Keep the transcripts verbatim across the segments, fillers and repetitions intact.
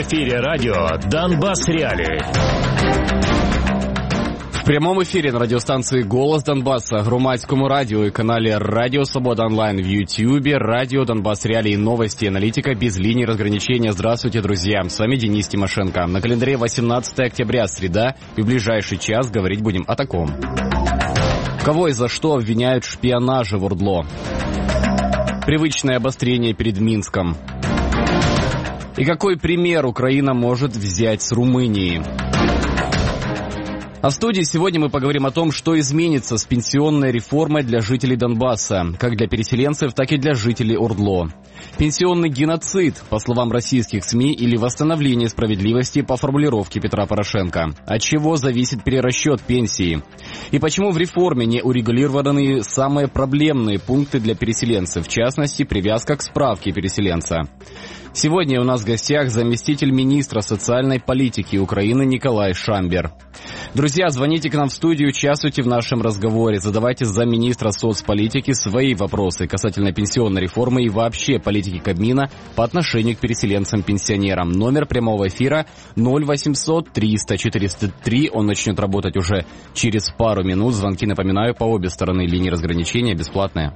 эфире радио «Донбасс Реалии». В прямому ефірі на радіостанції «Голос Донбасса», громадському радіо і каналі «Радио Свобода онлайн» в Ютьюбе, радио «Донбасс Реалии», новости и аналитика без линий разграничения. Здравствуйте, друзья! С вами Денис Тимошенко. На календаре восемнадцатое октября, среда, и в ближайший час говорить будем о таком. Кого и за что обвиняют в шпионаже в ОРДЛО? Привычное обострение перед Минском. И какой пример Украина может взять с Румынии? А в студии сегодня мы поговорим о том, что изменится с пенсионной реформой для жителей Донбасса, как для переселенцев, так и для жителей ОРДЛО. Пенсионный геноцид, по словам российских СМИ, или восстановление справедливости по формулировке Петра Порошенко. От чего зависит перерасчет пенсии? И почему в реформе не урегулированы самые проблемные пункты для переселенцев, в частности, привязка к справке переселенца? Сегодня у нас в гостях заместитель министра социальной политики Украины Николай Шамбер. Друзья, звоните к нам в студию, участвуйте в нашем разговоре, задавайте замминистра соцполитики свои вопросы касательно пенсионной реформы и вообще политики Кабмина по отношению к переселенцам-пенсионерам. Номер прямого эфира ноль восемьсот триста четыреста три, он начнет работать уже через пару минут. Звонки, напоминаю, по обе стороны линии разграничения бесплатные.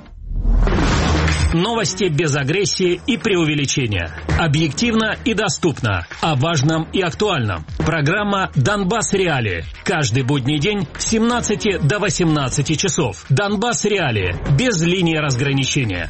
Новости без агрессии и преувеличения. Объективно и доступно. О важном и актуальном. Программа «Донбасс Реалии». Каждый будний день с семнадцати до восемнадцати часов. «Донбасс Реалии». Без линии разграничения.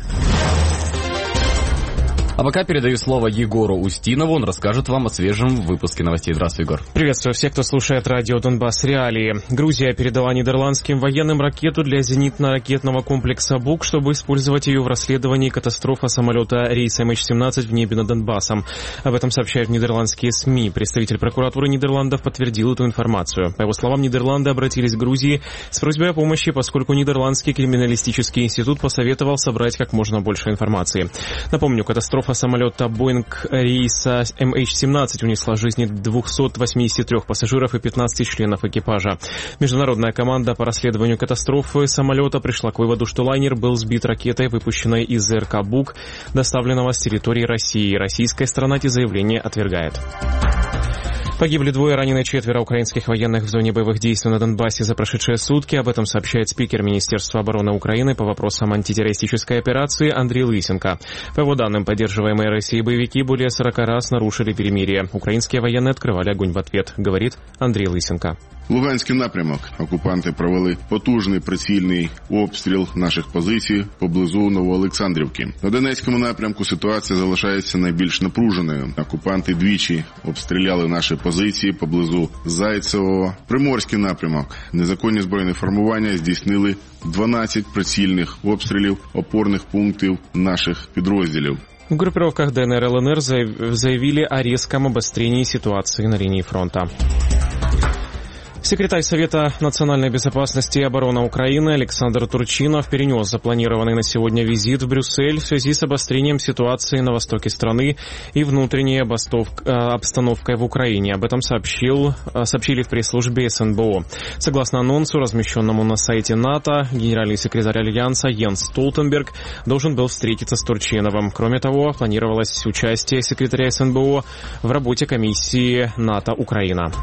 А пока передаю слово Егору Устинову, он расскажет вам о свежем выпуске новостей. Здравствуй, Егор. Приветствую всех, кто слушает радио «Донбасс Реалии». Грузия передала нидерландским военным ракету для зенитно-ракетного комплекса «Бук», чтобы использовать ее в расследовании катастрофы самолета рейса эм эйч семнадцать в небе над Донбассом. Об этом сообщают нидерландские СМИ. Представитель прокуратуры Нидерландов подтвердил эту информацию. По его словам, Нидерланды обратились к Грузии с просьбой о помощи, поскольку Нидерландский криминалистический институт посоветовал собрать как можно больше информации. Напомню, катастрофа самолета Боинг рейса эм эйч семнадцать унесла жизни двухсот восьмидесяти трёх пассажиров и пятнадцати членов экипажа. Международная команда по расследованию катастрофы самолета пришла к выводу, что лайнер был сбит ракетой, выпущенной из ЗРК «Бук», доставленного с территории России. Российская сторона эти заявления отвергает. Погибли двое, ранены четверо украинских военных в зоне боевых действий на Донбассе за прошедшие сутки. Об этом сообщает спикер Министерства обороны Украины по вопросам антитеррористической операции Андрей Лысенко. По его данным, поддерживаемые Россией боевики более сорока раз нарушили перемирие. Украинские военные открывали огонь в ответ, говорит Андрей Лысенко. Луганський напрямок. Окупанти провели потужний прицільний обстріл наших позицій поблизу Новоолександрівки. На Донецькому напрямку ситуація залишається найбільш напруженою. Окупанти двічі обстріляли наші позиції поблизу Зайцевого. Приморський напрямок. Незаконні збройні формування здійснили дванадцять прицільних обстрілів опорних пунктів наших підрозділів. В группировках ДНР и ЛНР заявили о резком обострении ситуации на линии фронта. Секретарь Совета национальной безопасности и обороны Украины Александр Турчинов перенес запланированный на сегодня визит в Брюссель в связи с обострением ситуации на востоке страны и внутренней обстановкой в Украине. Об этом сообщил, сообщили в пресс-службе эс эн бэ о. Согласно анонсу, размещенному на сайте НАТО, генеральный секретарь Альянса Йенс Столтенберг должен был встретиться с Турчиновым. Кроме того, планировалось участие секретаря эс эн бэ о в работе комиссии НАТО-Украина.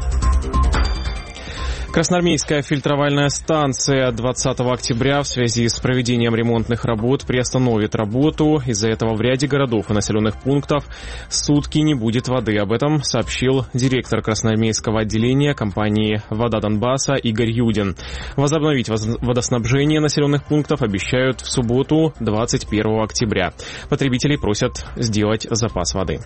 Красноармейская фильтровальная станция двадцатого октября в связи с проведением ремонтных работ приостановит работу. Из-за этого в ряде городов и населенных пунктов сутки не будет воды. Об этом сообщил директор красноармейского отделения компании «Вода Донбасса» Игорь Юдин. Возобновить водоснабжение населенных пунктов обещают в субботу двадцать первого октября. Потребителей просят сделать запас воды.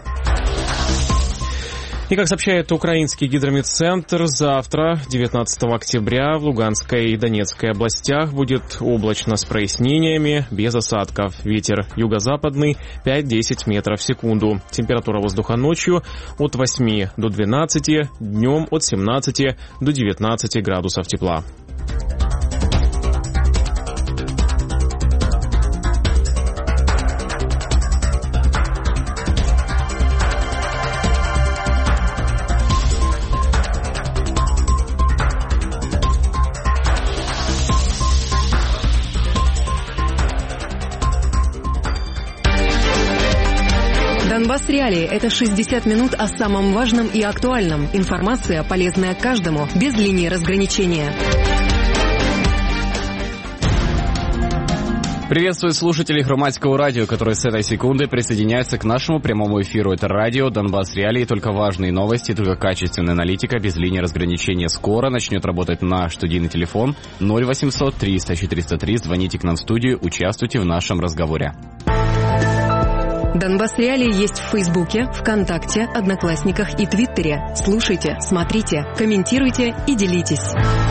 И, как сообщает украинский гидрометцентр, завтра, девятнадцатого октября, в Луганской и Донецкой областях будет облачно с прояснениями, без осадков. Ветер юго-западный пять-десять метров в секунду. Температура воздуха ночью от восьми до двенадцати, днем от семнадцати до девятнадцати градусов тепла. Донбасс Реалии – это шестьдесят минут о самом важном и актуальном. Информация, полезная каждому, без линии разграничения. Приветствую слушателей Громадского радио, которые с этой секунды присоединяются к нашему прямому эфиру. Это радио Донбасс Реалии, только важные новости, только качественная аналитика, без линии разграничения. Скоро начнет работать наш студийный телефон ноль восемьсот триста четыреста три. Звоните к нам в студию, участвуйте в нашем разговоре. Донбасс Реалии есть в Фейсбуке, ВКонтакте, Одноклассниках и Твиттере. Слушайте, смотрите, комментируйте и делитесь.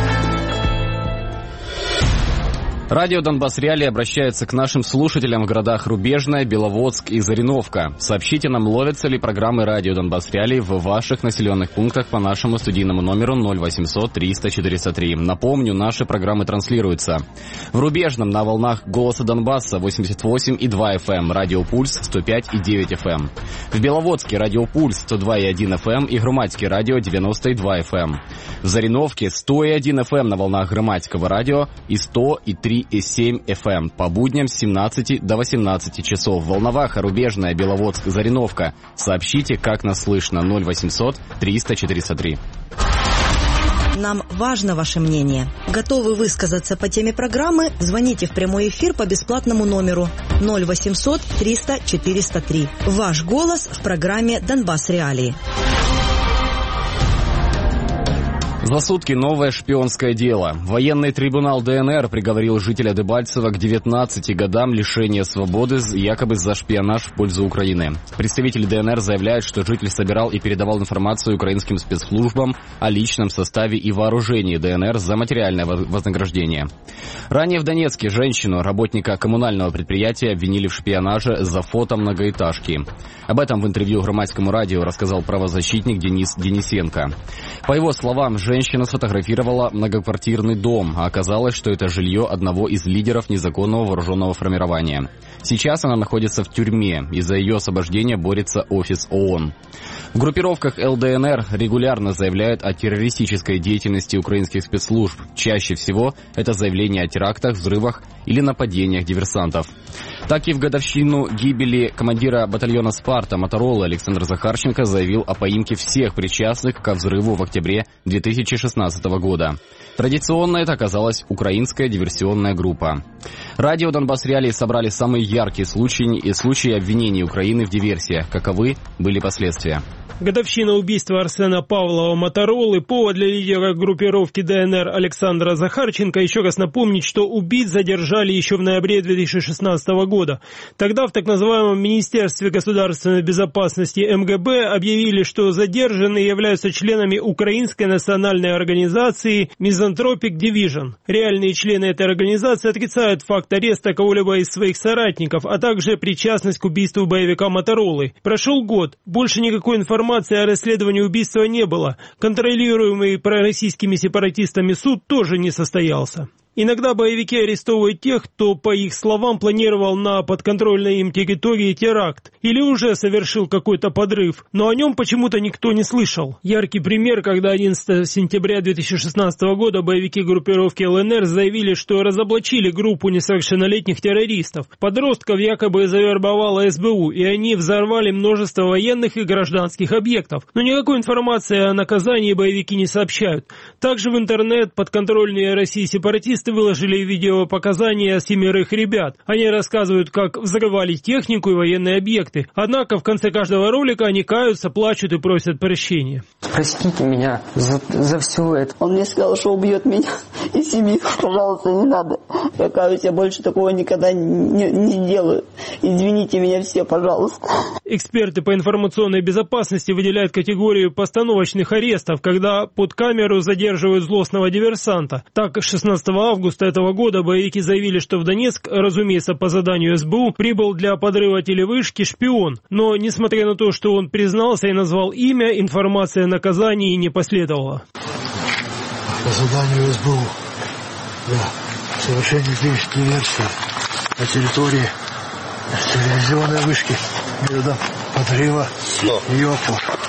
Радио Донбасс Реалии обращается к нашим слушателям в городах Рубежное, Беловодск и Зореновка. Сообщите нам, ловятся ли программы радио Донбасс Реалии в ваших населенных пунктах по нашему студийному номеру ноль восемьсот триста четыреста три. Напомню, наши программы транслируются в Рубежном на волнах Голоса Донбасса восемьдесят восемь и два эф эм, Радио Пульс сто пять и девять эф эм. В Беловодске Радио Пульс сто два и один эф эм и Громадский радио девяносто и два эф эм. В Зореновке сто и один эф эм на волнах Громадского радио и сто и три и семь эф эм по будням с семнадцати до восемнадцати часов. В Волноваха, Рубежная, Беловодск, Зореновка. Сообщите, как нас слышно. ноль восемьсот триста четыреста три. Нам важно ваше мнение. Готовы высказаться по теме программы? Звоните в прямой эфир по бесплатному номеру ноль восемьсот триста четыреста три. Ваш голос в программе «Донбасс Реалии». За сутки новое шпионское дело. Военный трибунал Дэ Эн Эр приговорил жителя Дебальцево к девятнадцати годам лишения свободы якобы за шпионаж в пользу Украины. Представитель Дэ Эн Эр заявляет, что житель собирал и передавал информацию украинским спецслужбам о личном составе и вооружении Дэ Эн Эр за материальное вознаграждение. Ранее в Донецке женщину, работника коммунального предприятия, обвинили в шпионаже за фото многоэтажки. Об этом в интервью Громадскому радио рассказал правозащитник Денис Денисенко. По его словам, женщина сфотографировала многоквартирный дом, а оказалось, что это жилье одного из лидеров незаконного вооруженного формирования. Сейчас она находится в тюрьме, и за ее освобождение борется офис ООН. В группировках Эл Дэ Эн Эр регулярно заявляют о террористической деятельности украинских спецслужб. Чаще всего это заявления о терактах, взрывах или нападениях диверсантов. Так и в годовщину гибели командира батальона «Спарта» Моторолы Александр Захарченко заявил о поимке всех причастных ко взрыву в октябре две тысячи шестнадцатого года. Традиционно это оказалась украинская диверсионная группа. Радио Донбасс Реалии собрали самые яркие случаи и случаи обвинений Украины в диверсиях. Каковы были последствия? Годовщина убийства Арсена Павлова Моторолы, повод для лидера группировки Дэ Эн Эр Александра Захарченко еще раз напомнить, что убийц задержали еще в ноябре две тысячи шестнадцатого года. Тогда в так называемом Министерстве государственной безопасности Эм Гэ Бэ объявили, что задержанные являются членами Украинской национальной организации Misanthropic Division. Реальные члены этой организации отрицают факт ареста кого-либо из своих соратников, а также причастность к убийству боевика Моторолы. Прошел год, больше никакой информации Информации о расследовании убийства не было. Контролируемый пророссийскими сепаратистами суд тоже не состоялся. Иногда боевики арестовывают тех, кто, по их словам, планировал на подконтрольной им территории теракт или уже совершил какой-то подрыв, но о нем почему-то никто не слышал. Яркий пример, когда одиннадцатого сентября две тысячи шестнадцатого года боевики группировки Эл Эн Эр заявили, что разоблачили группу несовершеннолетних террористов. Подростков якобы завербовала Эс Бэ У, и они взорвали множество военных и гражданских объектов. Но никакой информации о наказании боевики не сообщают. Также в интернет подконтрольные России сепаратисты выложили видеопоказания семерых ребят. Они рассказывают, как взрывали технику и военные объекты. Однако в конце каждого ролика они каются, плачут и просят прощения. Простите меня за, за все это. Он мне сказал, что убьет меня и семью. Пожалуйста, не надо. Я каюсь, я больше такого никогда не, не делаю. Извините меня все, пожалуйста. Эксперты по информационной безопасности выделяют категорию постановочных арестов, когда под камеру задерживают злостного диверсанта. Так, шестнадцатого августа этого года боевики заявили, что в Донецк, разумеется, по заданию Эс Бэ У, прибыл для подрыва телевышки шпион. Но, несмотря на то, что он признался и назвал имя, информация о наказании не последовала. По заданию Эс Бэ У для совершения диверсии на территории телевизионной вышки методом подрыва ее опор.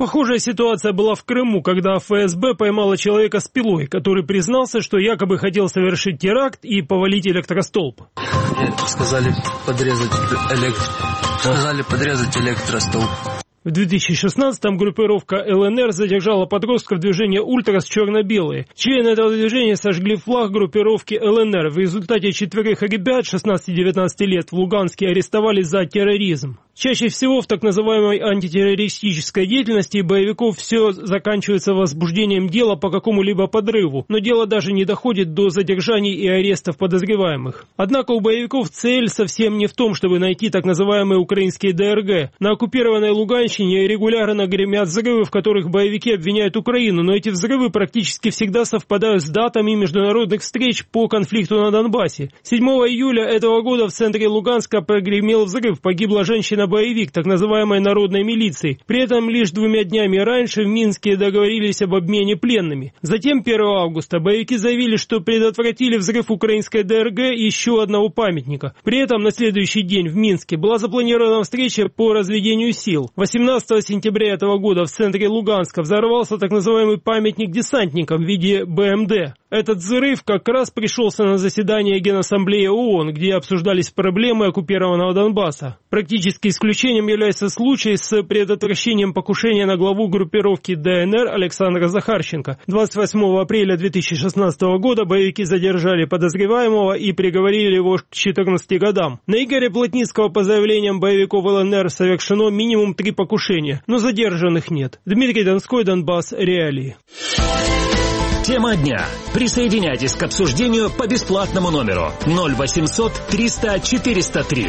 Похожая ситуация была в Крыму, когда эф эс бэ поймала человека с пилой, который признался, что якобы хотел совершить теракт и повалить электростолб. Мне сказали подрезать электро... сказали подрезать электростолб. В две тысячи шестнадцатом группировка эл эн эр задержала подростков движения «Ультрас черно-белые». Члены этого движения сожгли флаг группировки эл эн эр. В результате четверых ребят шестнадцати-девятнадцати лет в Луганске арестовали за терроризм. Чаще всего в так называемой антитеррористической деятельности боевиков все заканчивается возбуждением дела по какому-либо подрыву, но дело даже не доходит до задержаний и арестов подозреваемых. Однако у боевиков цель совсем не в том, чтобы найти так называемые украинские дэ эр гэ. На оккупированной Луганщине регулярно гремят взрывы, в которых боевики обвиняют Украину, но эти взрывы практически всегда совпадают с датами международных встреч по конфликту на Донбассе. седьмого июля этого года в центре Луганска прогремел взрыв, погибла женщина-боевик, так называемой народной милиции. При этом лишь двумя днями раньше в Минске договорились об обмене пленными. Затем первого августа боевики заявили, что предотвратили взрыв украинской дэ эр гэ и еще одного памятника. При этом на следующий день в Минске была запланирована встреча по разведению сил. восемнадцатого сентября этого года в центре Луганска взорвался так называемый памятник десантникам в виде бэ эм дэ. Этот взрыв как раз пришелся на заседание Генассамблеи ООН, где обсуждались проблемы оккупированного Донбасса. Практически исключением является случай с предотвращением покушения на главу группировки дэ эн эр Александра Захарченко. двадцать восьмого апреля две тысячи шестнадцатого года боевики задержали подозреваемого и приговорили его к четырнадцати годам. На Игоря Плотницкого по заявлениям боевиков эл эн эр совершено минимум три покушения, но задержанных нет. Дмитрий Донской, Донбасс, реалии. Тема дня. Присоединяйтесь к обсуждению по бесплатному номеру ноль восемьсот триста четыреста три.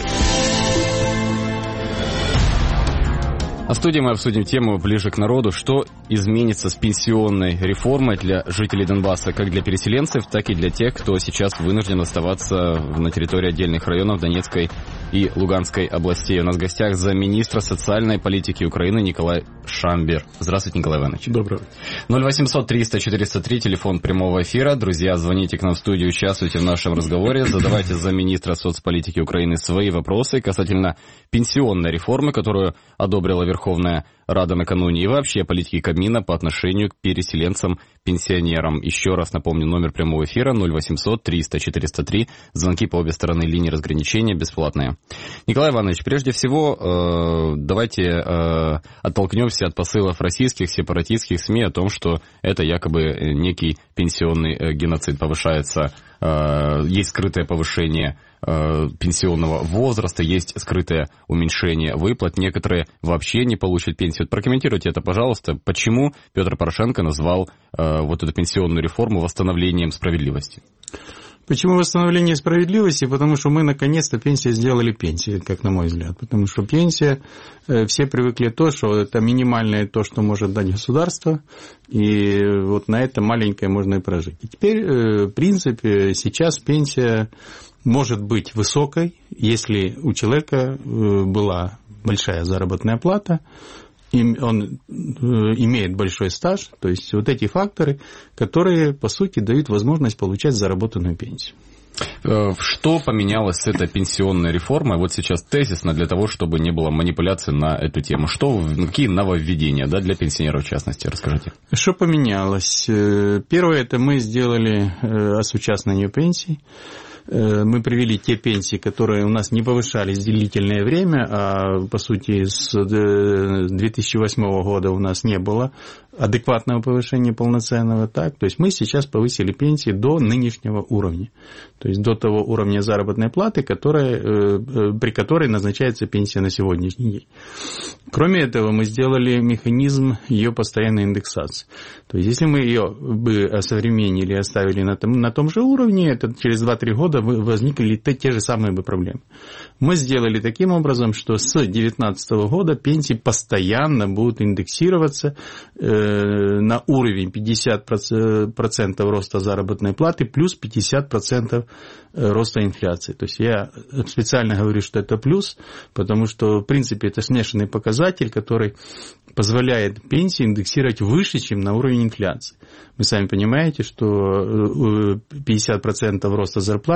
А в студии мы обсудим тему ближе к народу, что изменится с пенсионной реформой для жителей Донбасса, как для переселенцев, так и для тех, кто сейчас вынужден оставаться на территории отдельных районов Донецкой и Луганской областей. У нас в гостях замминистра социальной политики Украины Николай Шамбер. Здравствуйте, Николай Иванович. Доброго. ноль восемьсот триста четыреста три, телефон прямого эфира. Друзья, звоните к нам в студию, участвуйте в нашем разговоре, задавайте замминистра соцполитики Украины свои вопросы касательно пенсионной реформы, которую одобрила Верховная Рада накануне, и вообще политики Кабмина по отношению к переселенцам-пенсионерам. Еще раз напомню, номер прямого эфира ноль восемьсот триста четыреста три. Звонки по обе стороны линии разграничения бесплатные. Николай Иванович, прежде всего, э, давайте э, оттолкнемся от посылов российских сепаратистских СМИ о том, что это якобы некий пенсионный э, геноцид. Повышается, э, есть скрытое повышение э, пенсионного возраста, есть скрытое уменьшение выплат. Некоторые вообще не получат пенсию. Вот прокомментируйте это, пожалуйста. Почему Петр Порошенко назвал э, вот эту пенсионную реформу восстановлением справедливости? Почему восстановление справедливости? Потому что мы наконец-то пенсии сделали пенсией, как на мой взгляд. Потому что пенсия, э, все привыкли то, что это минимальное то, что может дать государство, и вот на это маленькое можно и прожить. И теперь, э, в принципе, сейчас пенсия может быть высокой, если у человека э, была большая заработная плата, он имеет большой стаж, то есть вот эти факторы, которые, по сути, дают возможность получать заработанную пенсию. Что поменялось с этой пенсионной реформой? Вот сейчас тезисно для того, чтобы не было манипуляций на эту тему. Что, какие нововведения, да, для пенсионеров в частности? Расскажите. Что поменялось? Первое, это мы сделали осучастнение пенсий. Мы привели те пенсии, которые у нас не повышались длительное время, а, по сути, с две тысячи восьмого года у нас не было адекватного повышения полноценного. Так? То есть мы сейчас повысили пенсии до нынешнего уровня, то есть до того уровня заработной платы, которая, при которой назначается пенсия на сегодняшний день. Кроме этого, мы сделали механизм ее постоянной индексации. То есть если мы ее бы осовременили и оставили на том, на том же уровне, это через два-три года возникли те же самые бы проблемы. Мы сделали таким образом, что с две тысячи девятнадцатого года пенсии постоянно будут индексироваться на уровень пятьдесят процентов роста заработной платы плюс пятьдесят процентов роста инфляции. То есть я специально говорю, что это плюс, потому что, в принципе, это смешанный показатель, который позволяет пенсии индексировать выше, чем на уровень инфляции. Вы сами понимаете, что пятьдесят процентов роста зарплаты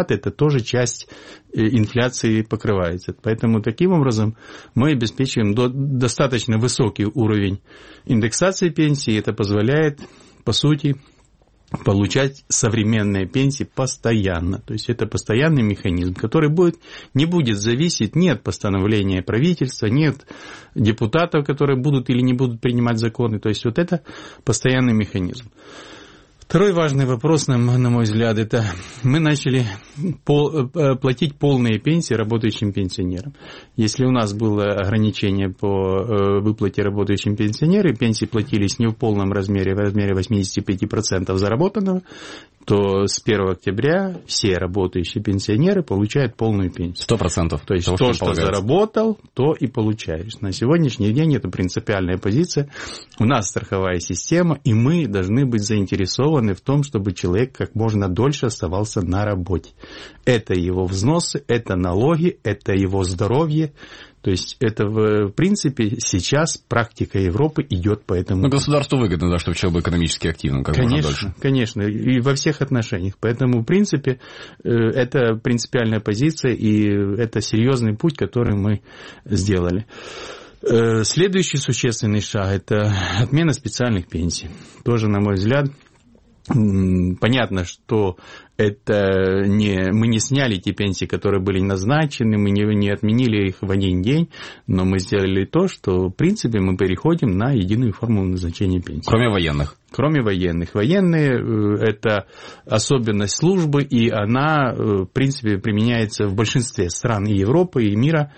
оклад, это тоже часть инфляции покрывается. Поэтому таким образом мы обеспечиваем до, достаточно высокий уровень индексации пенсии. Это позволяет, по сути, получать современные пенсии постоянно. То есть это постоянный механизм, который будет, не будет зависеть ни от постановления правительства, ни от депутатов, которые будут или не будут принимать законы. То есть вот это постоянный механизм. Второй важный вопрос, на, на мой взгляд, это мы начали пол, платить полные пенсии работающим пенсионерам. Если у нас было ограничение по выплате работающим пенсионерам, пенсии платились не в полном размере, в размере восемьдесят пять процентов заработанного, то с первого октября все работающие пенсионеры получают полную пенсию. Сто процентов. То есть то, что, что заработал, то и получаешь. На сегодняшний день это принципиальная позиция. У нас страховая система, и мы должны быть заинтересованы в том, чтобы человек как можно дольше оставался на работе. Это его взносы, это налоги, это его здоровье. То есть это, в принципе, сейчас практика Европы идет по этому. Но государству выгодно, да, чтобы человек был экономически активным, как конечно, можно дольше. Конечно, и во всех отношениях. Поэтому, в принципе, это принципиальная позиция, и это серьезный путь, который мы сделали. Следующий существенный шаг – это отмена специальных пенсий. Тоже, на мой взгляд, понятно, что это не, мы не сняли те пенсии, которые были назначены, мы не, не отменили их в один день, но мы сделали то, что, в принципе, мы переходим на единую формулу назначения пенсии. Кроме военных? Кроме военных. Военные – это особенность службы, и она, в принципе, применяется в большинстве стран и Европы, и мира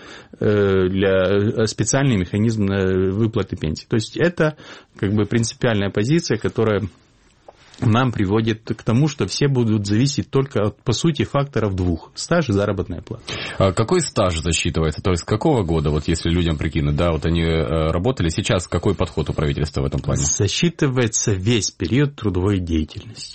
для специальный механизм выплаты пенсий. То есть это как бы принципиальная позиция, которая нам приводит к тому, что все будут зависеть только от, по сути, факторов двух – стаж и заработная плата. А какой стаж засчитывается? То есть, с какого года, вот если людям прикинуть, да, вот они работали, сейчас какой подход у правительства в этом плане? Засчитывается весь период трудовой деятельности.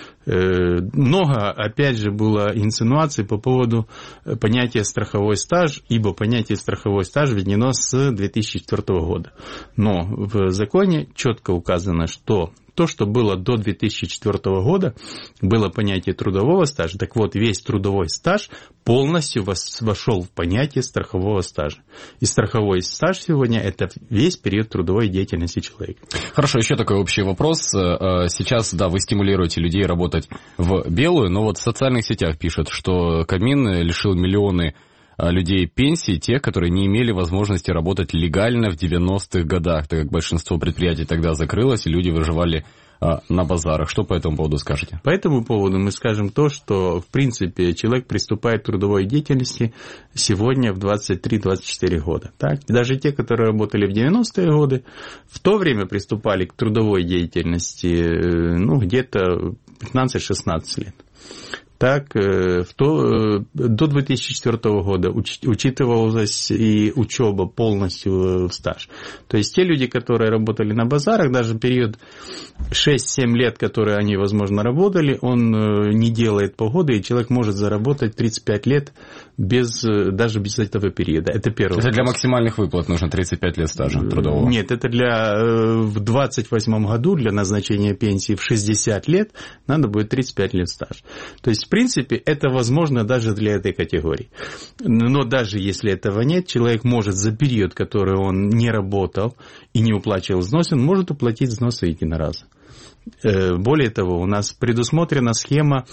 Много, опять же, было инсинуаций по поводу понятия страховой стаж, ибо понятие страховой стаж введено с две тысячи четвёртого года. Но в законе четко указано, что то, что было до две тысячи четвёртого года, было понятие трудового стажа. Так вот, весь трудовой стаж полностью вошел в понятие страхового стажа. И страховой стаж сегодня – это весь период трудовой деятельности человека. Хорошо, еще такой общий вопрос. Сейчас, да, вы стимулируете людей работать в белую, но вот в социальных сетях пишут, что Кабмин лишил миллионы людей пенсии, тех, которые не имели возможности работать легально в девяностых годах, так как большинство предприятий тогда закрылось, и люди выживали а, на базарах. Что по этому поводу скажете? По этому поводу мы скажем то, что, в принципе, человек приступает к трудовой деятельности сегодня в двадцать три - двадцать четыре года. Так? Даже те, которые работали в девяностые годы, в то время приступали к трудовой деятельности ну, где-то пятнадцать - шестнадцать лет. Так, в то, до две тысячи четвёртого года уч, учитывалась и учеба полностью в стаж. То есть те люди, которые работали на базарах, даже период шесть-семь лет, которые они, возможно, работали, он не делает погоды, и человек может заработать тридцать пять лет без, даже без этого периода. Это первое. Это для максимальных выплат нужно тридцать пять лет стажа трудового? Нет, это для в двадцать восьмом году для назначения пенсии в шестьдесят лет надо будет тридцать пять лет стажа. То есть, в принципе, это возможно даже для этой категории. Но даже если этого нет, человек может за период, который он не работал и не уплачивал взнос, он может уплатить взносы единоразово. Более того, у нас предусмотрена схема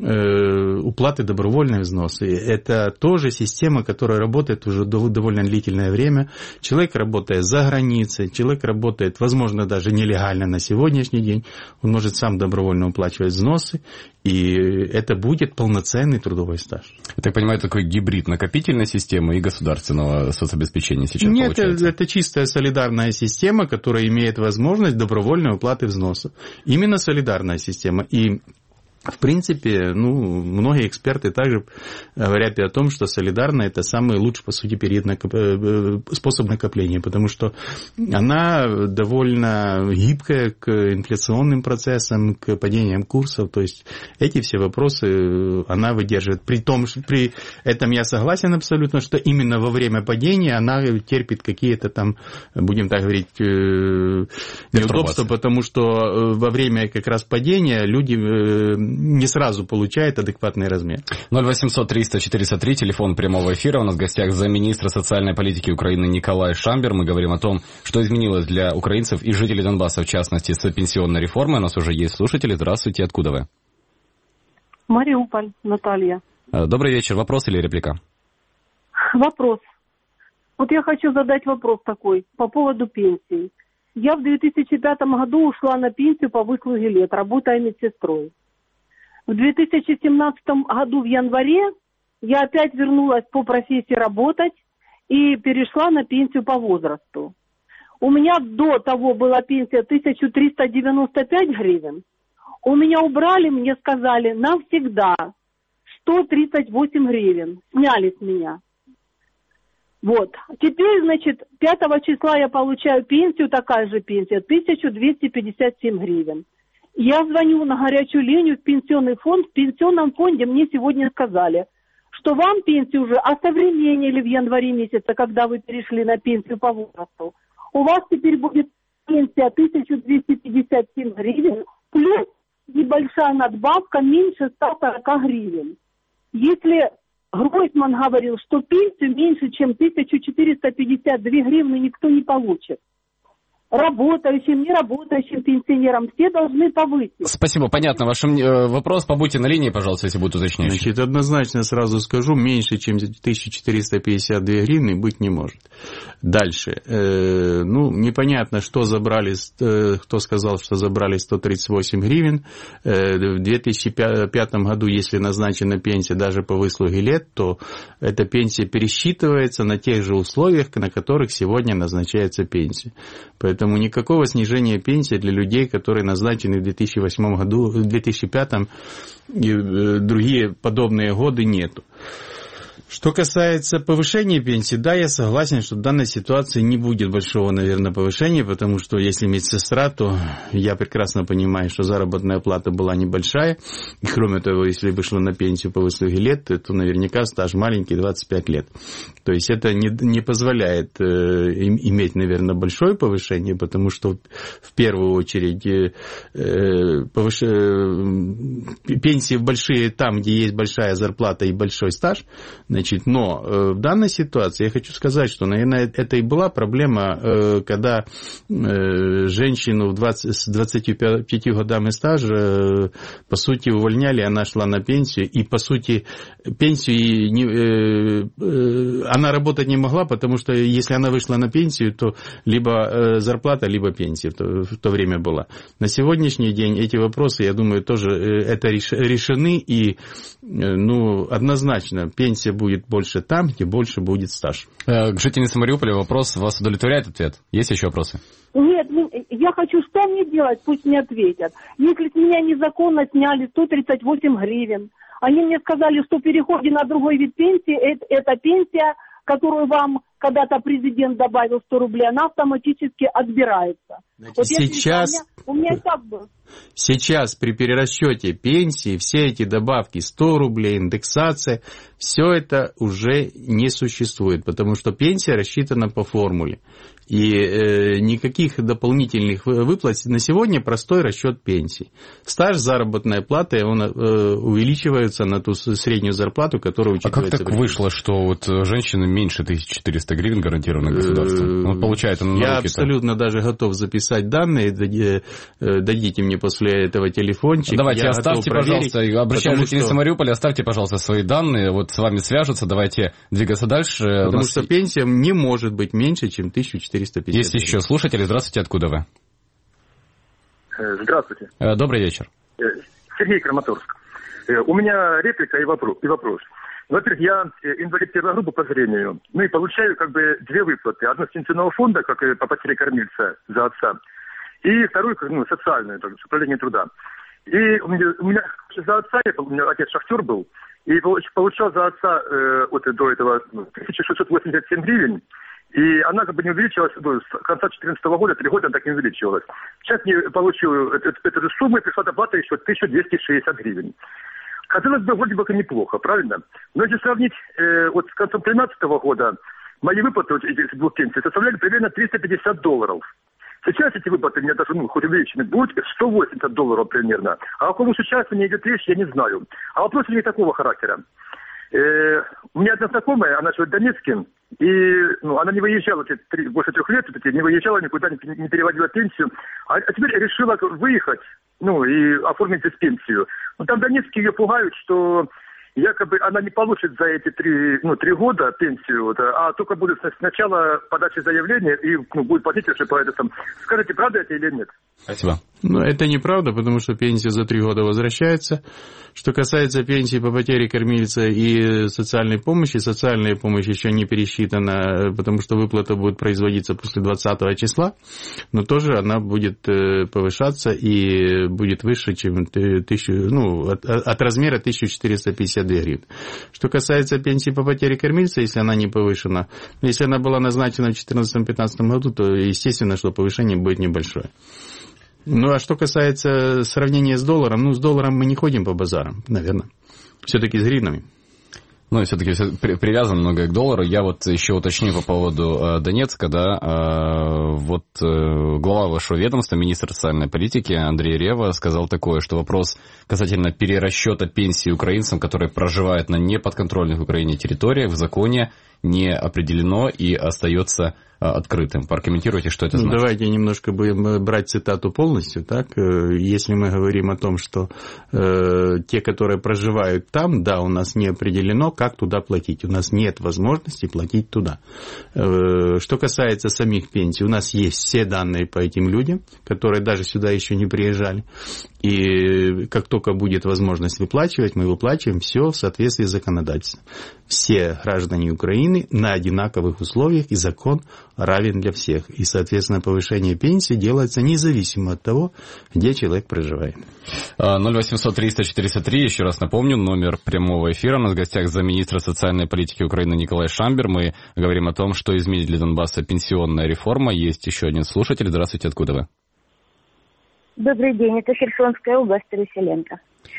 уплаты добровольных взносов. Это тоже система, которая работает уже довольно длительное время. Человек работает за границей, человек работает, возможно, даже нелегально на сегодняшний день. Он может сам добровольно уплачивать взносы, и это будет полноценный трудовой стаж. Я так понимаю, такой гибрид накопительной системы и государственного соцобеспечения сейчас Нет, получается? Нет, это чистая солидарная система, которая имеет возможность добровольной уплаты взносов. Именно солидарная система. И, в принципе, ну, многие эксперты также говорят и о том, что солидарная – это самый лучший, по сути, период накоп... способ накопления, потому что она довольно гибкая к инфляционным процессам, к падениям курсов. То есть эти все вопросы она выдерживает. При том, что при этом я согласен абсолютно, что именно во время падения она терпит какие-то там, будем так говорить, неудобства, потому что во время как раз падения люди не сразу получает адекватный размер. ноль восемьсот триста четыреста три, телефон прямого эфира. У нас в гостях замминистра социальной политики Украины Николай Шамбер. Мы говорим о том, что изменилось для украинцев и жителей Донбасса, в частности, с пенсионной реформой. У нас уже есть слушатели. Здравствуйте, откуда вы? Мариуполь, Наталья. Добрый вечер. Вопрос или реплика? Вопрос. Вот я хочу задать вопрос такой по поводу пенсии. Я в две тысячи пятом году ушла на пенсию по выслуге лет, работая медсестрой. В две тысячи семнадцатом году в январе я опять вернулась по профессии работать и перешла на пенсию по возрасту. У меня до того была пенсия тысяча триста девяносто пять гривен. У меня убрали, мне сказали, навсегда сто тридцать восемь гривен. Сняли с меня. Вот. Теперь, значит, пятого числа я получаю пенсию, такая же пенсия, тысяча двести пятьдесят семь гривен. Я звоню на горячую линию в пенсионный фонд. В пенсионном фонде мне сегодня сказали, что вам пенсию уже осовременили в январе месяце, когда вы перешли на пенсию по возрасту. У вас теперь будет пенсия тысяча двести пятьдесят семь гривен, плюс небольшая надбавка меньше ста сорока гривен. Если Гройсман говорил, что пенсию меньше, чем тысяча четыреста пятьдесят две гривны никто не получит. Работающим, неработающим пенсионерам все должны повысить. Спасибо, понятно. Ваш э, вопрос. Побудьте на линии, пожалуйста, если будет уточняющий. Значит, однозначно сразу скажу, меньше, чем тысяча четыреста пятьдесят две гривны быть не может. Дальше. Э, ну, непонятно, что забрали, э, кто сказал, что забрали сто тридцать восемь гривен. Э, в две тысячи пятом году, если назначена пенсия даже по выслуге лет, то эта пенсия пересчитывается на тех же условиях, на которых сегодня назначается пенсия. Поэтому никакого снижения пенсии для людей, которые назначены в две тысячи восьмом году, в две тысячи пятом и другие подобные годы нету. Что касается повышения пенсии, да, я согласен, что в данной ситуации не будет большого, наверное, повышения, потому что если медсестра, то я прекрасно понимаю, что заработная плата была небольшая, и кроме того, если вышла на пенсию по выслуге лет, то наверняка стаж маленький, двадцать пять лет. То есть это не, не позволяет э, иметь, наверное, большое повышение, потому что в первую очередь э, повыш... пенсии большие там, где есть большая зарплата и большой стаж. Значит, но э, в данной ситуации я хочу сказать, что, наверное, это и была проблема, э, когда э, женщину в двадцать, с двадцатью пятью годами стажа, э, по сути, увольняли, она шла на пенсию, и, по сути, пенсию не, э, э, она работать не могла, потому что если она вышла на пенсию, то либо э, зарплата, либо пенсия в то, в то время была. На сегодняшний день эти вопросы, я думаю, тоже э, это реш, решены, и, э, ну, однозначно, пенсия будет больше там, где больше будет стаж. К жительнице Мариуполя вопрос. Вас удовлетворяет ответ? Есть еще вопросы? Нет, я хочу, что мне делать, пусть мне ответят. Если с меня незаконно сняли сто тридцать восемь гривен, они мне сказали, что в переходе на другой вид пенсии, это, это пенсия, которую вам когда-то президент добавил сто рублей, она автоматически отбирается. Значит, вот сейчас, у меня, у меня так было. Сейчас при перерасчете пенсии все эти добавки сто рублей, индексация, все это уже не существует, потому что пенсия рассчитана по формуле. И э, никаких дополнительных выплат. На сегодня простой расчет пенсии. Стаж, заработная плата, он э, увеличивается на ту среднюю зарплату, которая учитывается. А как так вышло, что вот женщина меньше тысячи четырёхсот гривен гарантированно государством? Вот получает она на Я руки-то. абсолютно даже готов записать данные. Дадите мне после этого телефончик. Давайте, я оставьте, пожалуйста, обращаюсь к жительнице что... Мариуполя, оставьте, пожалуйста, свои данные. Вот с вами свяжутся, давайте двигаться дальше. Потому нас... что пенсия не может быть меньше, чем тысяча четыреста пятьдесят. Есть еще слушатели. Здравствуйте, откуда вы? Здравствуйте. Добрый вечер. Сергей, Краматорск. У меня реплика и вопрос. И вопрос. Во-первых, я инвалид первой группы по зрению. Ну и получаю как бы две выплаты. Одну с пенсионного фонда, как по потере кормильца за отца. И вторую, ну, социальную, с управления труда. И у меня, у меня за отца, я, у меня отец шахтер был, и получал за отца э, вот до этого тысяча шестьсот восемьдесят семь гривен. И она как бы не увеличилась, ну, с конца две тысячи четырнадцатого года, три года она так не увеличивалась. Сейчас я получил эту, эту же сумму, и пришла доплата еще тысяча двести шестьдесят гривен. Казалось бы, вроде бы неплохо, правильно? Но если сравнить э, вот с концом две тысячи тринадцатого года, мои выплаты вот, этих двух пенсий составляли примерно триста пятьдесят долларов. Сейчас эти выплаты мне даже, ну, хоть увеличены, будут сто восемьдесят долларов примерно. А о ком сейчас не идет речь, я не знаю. А вопрос не такого характера. Э, у меня одна знакомая, она живет в Донецке, и ну, она не выезжала три, больше трех лет, не выезжала, никуда не, не переводила пенсию, а, а теперь решила выехать, ну, и оформить здесь пенсию. Но там в Донецке ее пугают, что якобы она не получит за эти три, ну, три года пенсию, а только будет сначала подачи заявления и ну, будет платить уже по этому. Скажите, правда это или нет? Спасибо. Ну, это неправда, потому что пенсия за три года возвращается. Что касается пенсии по потере кормильца и социальной помощи, социальная помощь еще не пересчитана, потому что выплата будет производиться после двадцатого числа, но тоже она будет повышаться и будет выше, чем тысячу, ну, от, от размера тысяча четыреста пятьдесят две гривны. Что касается пенсии по потере кормильца, если она не повышена, если она была назначена в две тысячи четырнадцатом-пятнадцатом году, то естественно, что повышение будет небольшое. Ну, а что касается сравнения с долларом, ну, с долларом мы не ходим по базарам, наверное. Все-таки с гривнами. Ну, и все-таки привязано многое к доллару. Я вот еще уточню по поводу э, Донецка, да. Э, вот э, глава вашего ведомства, министр социальной политики Андрей Рева сказал такое, что вопрос касательно перерасчета пенсии украинцам, которые проживают на неподконтрольных Украине территориях, в законе не определено и остается открытым. Прокомментируйте, что это значит. Ну, давайте немножко будем брать цитату полностью. Так? Если мы говорим о том, что э, те, которые проживают там, да, у нас не определено, как туда платить. У нас нет возможности платить туда. Э, что касается самих пенсий, у нас есть все данные по этим людям, которые даже сюда еще не приезжали. И как только будет возможность выплачивать, мы выплачиваем все в соответствии с законодательством. Все граждане Украины на одинаковых условиях, и закон равен для всех. И, соответственно, повышение пенсии делается независимо от того, где человек проживает. ноль восемьсот триста четыреста три, еще раз напомню, номер прямого эфира. У нас в гостях замминистра социальной политики Украины Николай Шамбер. Мы говорим о том, что изменит для Донбасса пенсионная реформа. Есть еще один слушатель. Здравствуйте, откуда вы? Добрый день, это Херсонская область, Переселенка.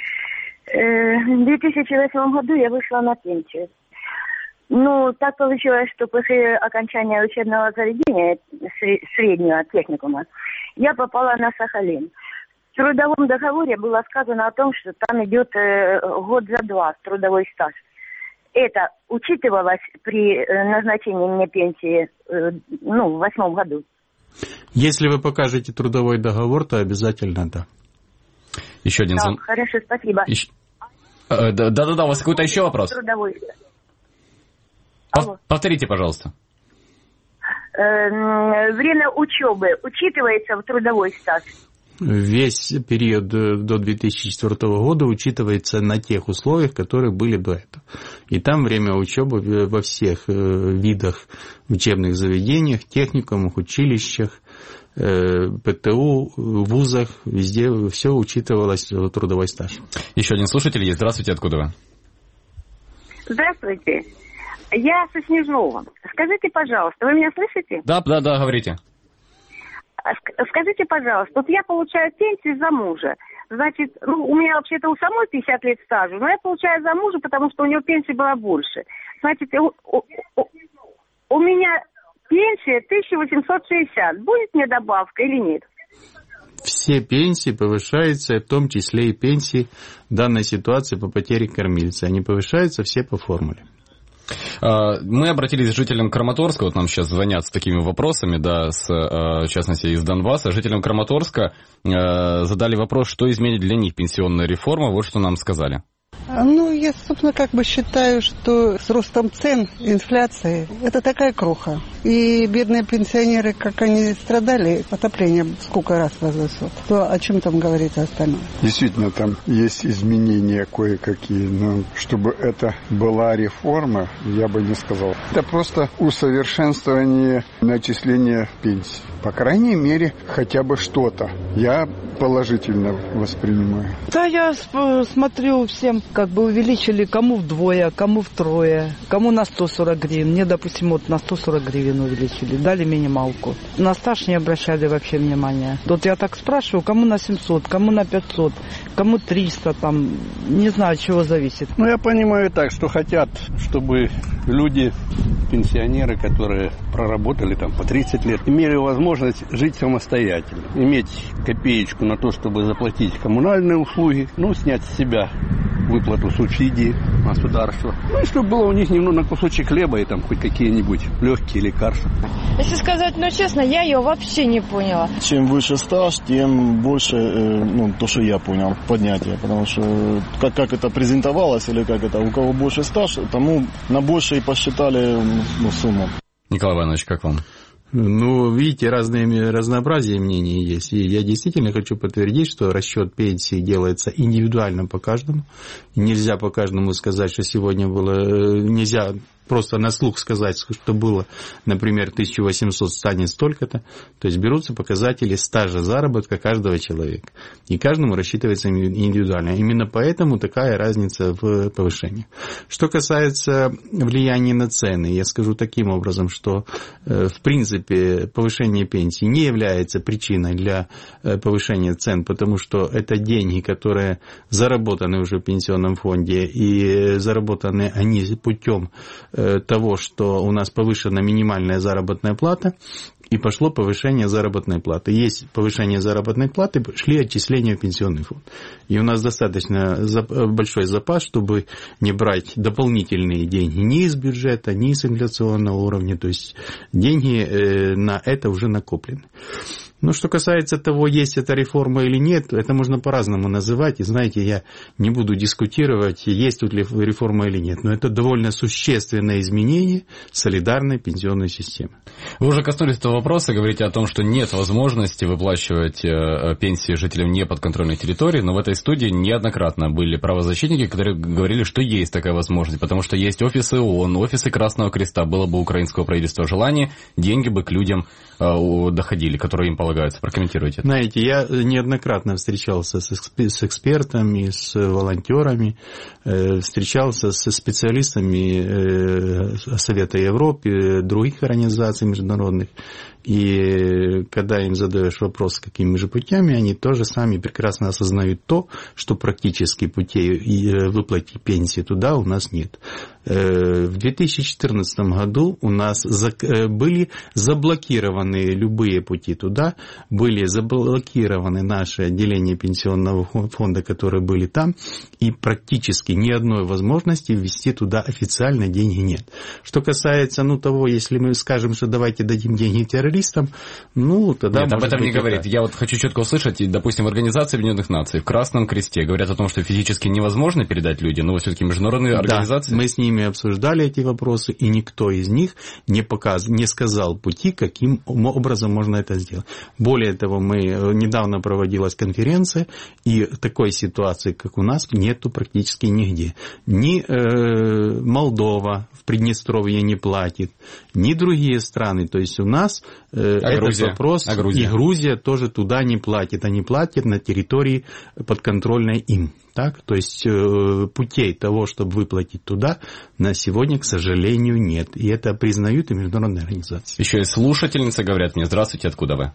В две тысячи восьмом году я вышла на пенсию. Ну, так получилось, что после окончания учебного заведения, среднего техникума, я попала на Сахалин. В трудовом договоре было сказано о том, что там идет год за два трудовой стаж. Это учитывалось при назначении мне пенсии, ну, в восьмом году? Если вы покажете трудовой договор, то обязательно да. Еще один звон. Да, хорошо, спасибо. Еще... Да-да-да, у вас какой-то еще вопрос? Трудовой. Пов- повторите, пожалуйста. Время учебы учитывается в трудовой стаж? Весь период до две тысячи четвёртого года учитывается на тех условиях, которые были до этого. И там время учебы во всех видах учебных заведениях, техникумах, училищах, ПТУ, вузах, везде все учитывалось в трудовой стаж. Еще один слушатель есть. Здравствуйте, откуда вы? Здравствуйте. Я со Снежного. Скажите, пожалуйста, вы меня слышите? Да, да, да, говорите. Скажите, пожалуйста, вот я получаю пенсию за мужа. Значит, ну, у меня вообще-то у самой пятьдесят лет стажа, но я получаю за мужа, потому что у него пенсия была больше. Значит, у, у, у меня пенсия тысяча восемьсот шестьдесят. Будет мне добавка или нет? Все пенсии повышаются, в том числе и пенсии в данной ситуации по потере кормильца. Они повышаются все по формуле. Мы обратились к жителям Краматорска, вот нам сейчас звонят с такими вопросами, да, с, в частности из Донбасса. Жителям Краматорска задали вопрос, что изменит для них пенсионная реформа, вот что нам сказали. Ну, я, собственно, как бы считаю, что с ростом цен, инфляцией, это такая кроха. И бедные пенсионеры, как они страдали, отоплением сколько раз возросло, то о чем там говорить остальное? Действительно, там есть изменения кое-какие, но чтобы это была реформа, я бы не сказал. Это просто усовершенствование начисления пенсий. По крайней мере, хотя бы что-то. Я положительно воспринимаю. Да, я смотрю, всем как бы увеличили, кому вдвое, кому втрое, кому на сто сорок гривен. Мне, допустим, вот на сто сорок гривен увеличили, дали минималку. На стаж не обращали вообще внимания. Вот я так спрашиваю, кому на семьсот, кому на пятьсот, кому триста, там, не знаю, от чего зависит. Ну, я понимаю так, что хотят, чтобы люди, пенсионеры, которые проработали там по тридцать лет, имели возможность жить самостоятельно, иметь копеечку на то, чтобы заплатить коммунальные услуги, ну, снять с себя выплату субсидий государства. Ну, и чтобы было у них немного на кусочек хлеба и там хоть какие-нибудь легкие лекарства. Если сказать, ну, честно, я ее вообще не поняла. Чем выше стаж, тем больше, ну, то, что я понял, поднятие. Потому что как, как это презентовалось или как это, у кого больше стаж, тому на больше и посчитали, ну, сумму. Николай Иванович, как вам? Ну, видите, разные, разнообразие мнений есть. И я действительно хочу подтвердить, что расчет пенсии делается индивидуально по каждому. Нельзя по каждому сказать, что сегодня было... Нельзя просто на слух сказать, что было, например, тысяча восемьсот станет столько-то. То есть берутся показатели стажа заработка каждого человека. И каждому рассчитывается индивидуально. Именно поэтому такая разница в повышении. Что касается влияния на цены, я скажу таким образом, что в принципе повышение пенсии не является причиной для повышения цен, потому что это деньги, которые заработаны уже в пенсионном фонде, и заработаны они путем того, что у нас повышена минимальная заработная плата, и пошло повышение заработной платы. Есть повышение заработной платы, шли отчисления в пенсионный фонд. И у нас достаточно большой запас, чтобы не брать дополнительные деньги ни из бюджета, ни с инфляционного уровня. То есть деньги на это уже накоплены. Ну, что касается того, есть эта реформа или нет, это можно по-разному называть. И знаете, я не буду дискутировать, есть тут ли реформа или нет. Но это довольно существенное изменение солидарной пенсионной системы. Вы уже коснулись этого вопроса, говорите о том, что нет возможности выплачивать пенсии жителям неподконтрольной территории, но в этой студии неоднократно были правозащитники, которые говорили, что есть такая возможность, потому что есть офисы ООН, офисы Красного Креста, было бы у украинского правительства желание, деньги бы к людям доходили, которые им полагаются. Прокомментируйте это. Знаете, я неоднократно встречался с экспертами, с волонтерами, встречался со специалистами Совета Европы, других организаций международных. И когда им задаешь вопрос, какими же путями, они тоже сами прекрасно осознают то, что практически путей выплаты пенсии туда у нас нет. В две тысячи четырнадцатом году у нас были заблокированы любые пути туда, были заблокированы наши отделения пенсионного фонда, которые были там, и практически ни одной возможности ввести туда официально деньги нет. Что касается ну, того, если мы скажем, что давайте дадим деньги террористам, ну, тогда... Нет, об этом не говорит. Так. Я вот хочу четко услышать, допустим, в Организации Объединенных Наций, в Красном Кресте говорят о том, что физически невозможно передать людям, но все-таки международные да, организации... мы с ними обсуждали эти вопросы, и никто из них не, показ... не сказал пути, каким образом можно это сделать. Более того, мы недавно проводилась конференция, и такой ситуации, как у нас, нету практически нигде. Ни э, Молдова в Приднестровье не платит, ни другие страны. То есть у нас э, а этот Грузия? вопрос, а Грузия? и Грузия тоже туда не платит. Они платят на территории подконтрольной им. Так? То есть э, путей того, чтобы выплатить туда, на сегодня, к сожалению, нет. И это признают и международные организации. Еще и слушательницы говорят мне: здравствуйте, откуда вы?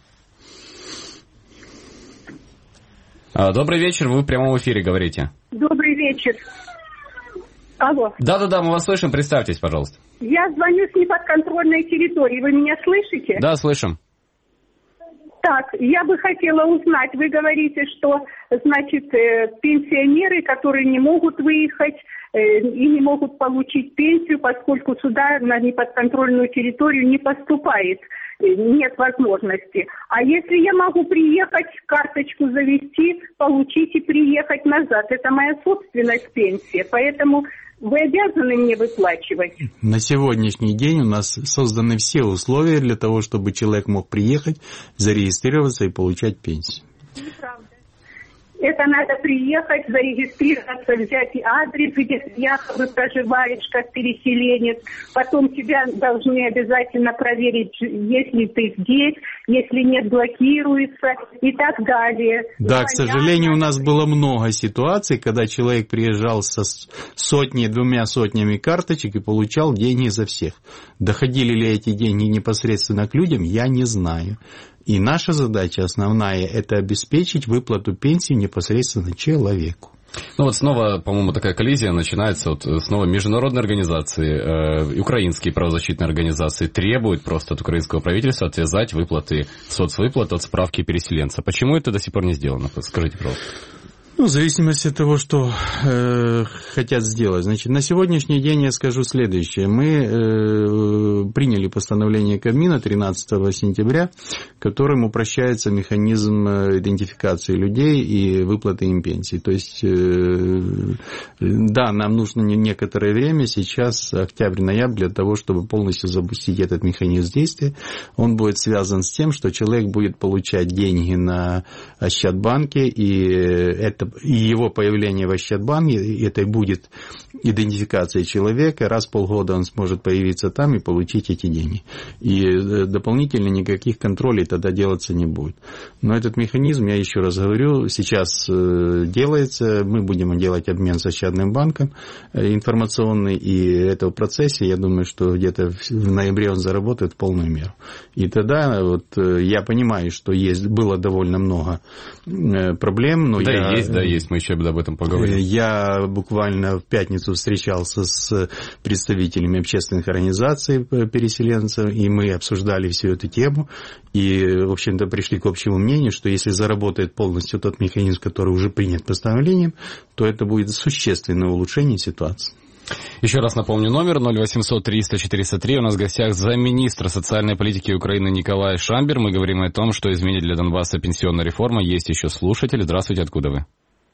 Добрый вечер, вы в прямом эфире говорите. Добрый вечер. Алло. Да-да-да, мы вас слышим, представьтесь, пожалуйста. Я звоню с неподконтрольной территории, вы меня слышите? Да, слышим. Так, я бы хотела узнать, вы говорите, что, значит, пенсионеры, которые не могут выехать и не могут получить пенсию, поскольку сюда на неподконтрольную территорию не поступает, нет возможности. А если я могу приехать, карточку завести, получить и приехать назад, это моя собственность пенсия, поэтому вы обязаны мне выплачивать. На сегодняшний день у нас созданы все условия для того, чтобы человек мог приехать, зарегистрироваться и получать пенсию. Неправда. Это надо приехать, зарегистрироваться, взять адрес, где ты якобы проживаешь как переселенец. Потом тебя должны обязательно проверить, если ты здесь, если нет, блокируется и так далее. Да, к сожалению, у нас было много ситуаций, когда человек приезжал со сотней, двумя сотнями карточек и получал деньги за всех. Доходили ли эти деньги непосредственно к людям, я не знаю. И наша задача основная – это обеспечить выплату пенсии непосредственно человеку. Ну вот снова, по-моему, такая коллизия начинается. Вот снова международные организации, э, украинские правозащитные организации требуют просто от украинского правительства отвязать выплаты, соцвыплат от справки переселенца. Почему это до сих пор не сделано? Скажите, пожалуйста. Ну, в зависимости от того, что э, хотят сделать. Значит, на сегодняшний день я скажу следующее. Мы э, приняли постановление Кабмина тринадцатого сентября, которым упрощается механизм идентификации людей и выплаты им пенсий. То есть, э, да, нам нужно некоторое время, сейчас октябрь-ноябрь, для того, чтобы полностью запустить этот механизм действия. Он будет связан с тем, что человек будет получать деньги на Ощадбанке, и это и его появление в Ощадбанке, это будет идентификация человека, раз в полгода он сможет появиться там и получить эти деньги. И дополнительно никаких контролей тогда делаться не будет. Но этот механизм, я еще раз говорю, сейчас делается, мы будем делать обмен с Ощадным банком информационный, и это в процессе, я думаю, что где-то в ноябре он заработает в полную меру. И тогда вот я понимаю, что есть, было довольно много проблем, но да, я... есть, да, есть, мы еще об этом поговорим. Я буквально в пятницу встречался с представителями общественных организаций переселенцев, и мы обсуждали всю эту тему, и, в общем-то, пришли к общему мнению, что если заработает полностью тот механизм, который уже принят постановлением, то это будет существенное улучшение ситуации. Еще раз напомню номер ноль восемьсот триста четыреста три. У нас в гостях замминистра социальной политики Украины Николай Шамбер. Мы говорим о том, что изменит для Донбасса пенсионная реформа. Есть еще слушатель. Здравствуйте, откуда вы?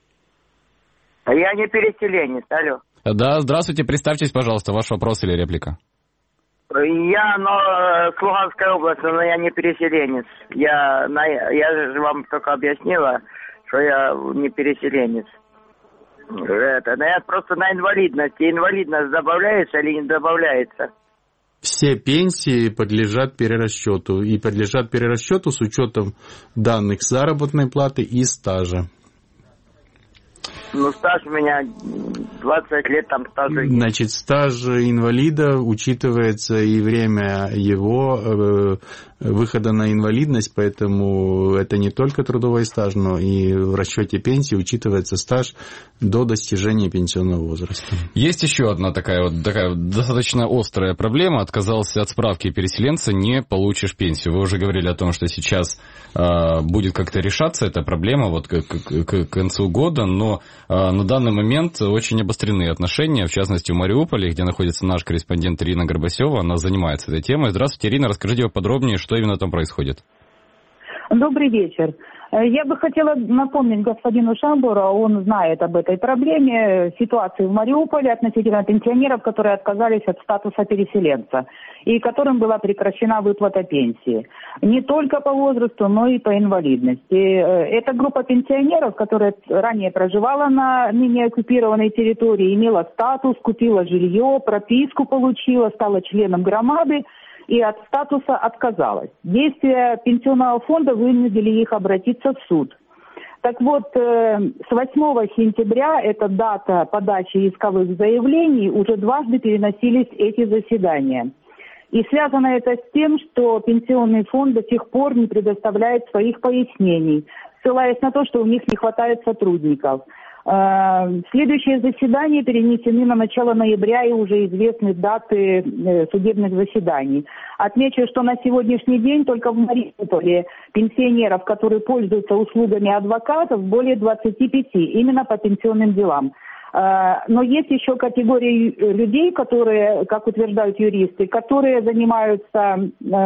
Я не переселенец, алло. Да, здравствуйте, представьтесь, пожалуйста, ваш вопрос или реплика. Я но, с Луганской области, но я не переселенец. Я, на, я же вам только объяснила, что я не переселенец. Это, но я просто на инвалидности. Инвалидность добавляется или не добавляется? Все пенсии подлежат перерасчету. И подлежат перерасчету с учетом данных заработной платы и стажа. Ну, стаж у меня двадцать лет, там стажа есть. Значит, стаж инвалида учитывается и время его выхода на инвалидность, поэтому это не только трудовой стаж, но и в расчете пенсии учитывается стаж до достижения пенсионного возраста. Есть еще одна такая вот такая достаточно острая проблема. Отказался от справки переселенца, не получишь пенсию. Вы уже говорили о том, что сейчас э, будет как-то решаться эта проблема вот к, к, к концу года, но э, на данный момент очень обострены отношения, в частности в Мариуполе, где находится наш корреспондент Ирина Горбасева, она занимается этой темой. Здравствуйте, Ирина, расскажите подробнее, что именно там происходит. Добрый вечер. Я бы хотела напомнить господину Шамбуру, он знает об этой проблеме, ситуации в Мариуполе относительно пенсионеров, которые отказались от статуса переселенца и которым была прекращена выплата пенсии. Не только по возрасту, но и по инвалидности. Эта группа пенсионеров, которая ранее проживала на ныне оккупированной территории, имела статус, купила жилье, прописку получила, стала членом громады, и от статуса отказалась. Действия пенсионного фонда вынудили их обратиться в суд. Так вот, с восьмого сентября, это дата подачи исковых заявлений, уже дважды переносились эти заседания. И связано это с тем, что пенсионный фонд до сих пор не предоставляет своих пояснений, ссылаясь на то, что у них не хватает сотрудников. Следующие заседания перенесены на начало ноября и уже известны даты судебных заседаний. Отмечу, что на сегодняшний день только в Мариуполе пенсионеров, которые пользуются услугами адвокатов, более двадцати пяти, именно по пенсионным делам. Но есть еще категория людей, которые, как утверждают юристы, которые занимаются,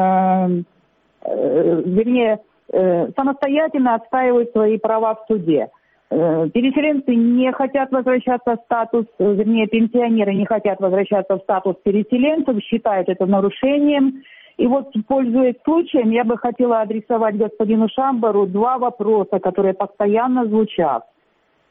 вернее, самостоятельно отстаивают свои права в суде. Переселенцы не хотят возвращаться в статус, вернее, пенсионеры не хотят возвращаться в статус переселенцев, считают это нарушением. И вот, пользуясь случаем, я бы хотела адресовать господину Шамбару два вопроса, которые постоянно звучат.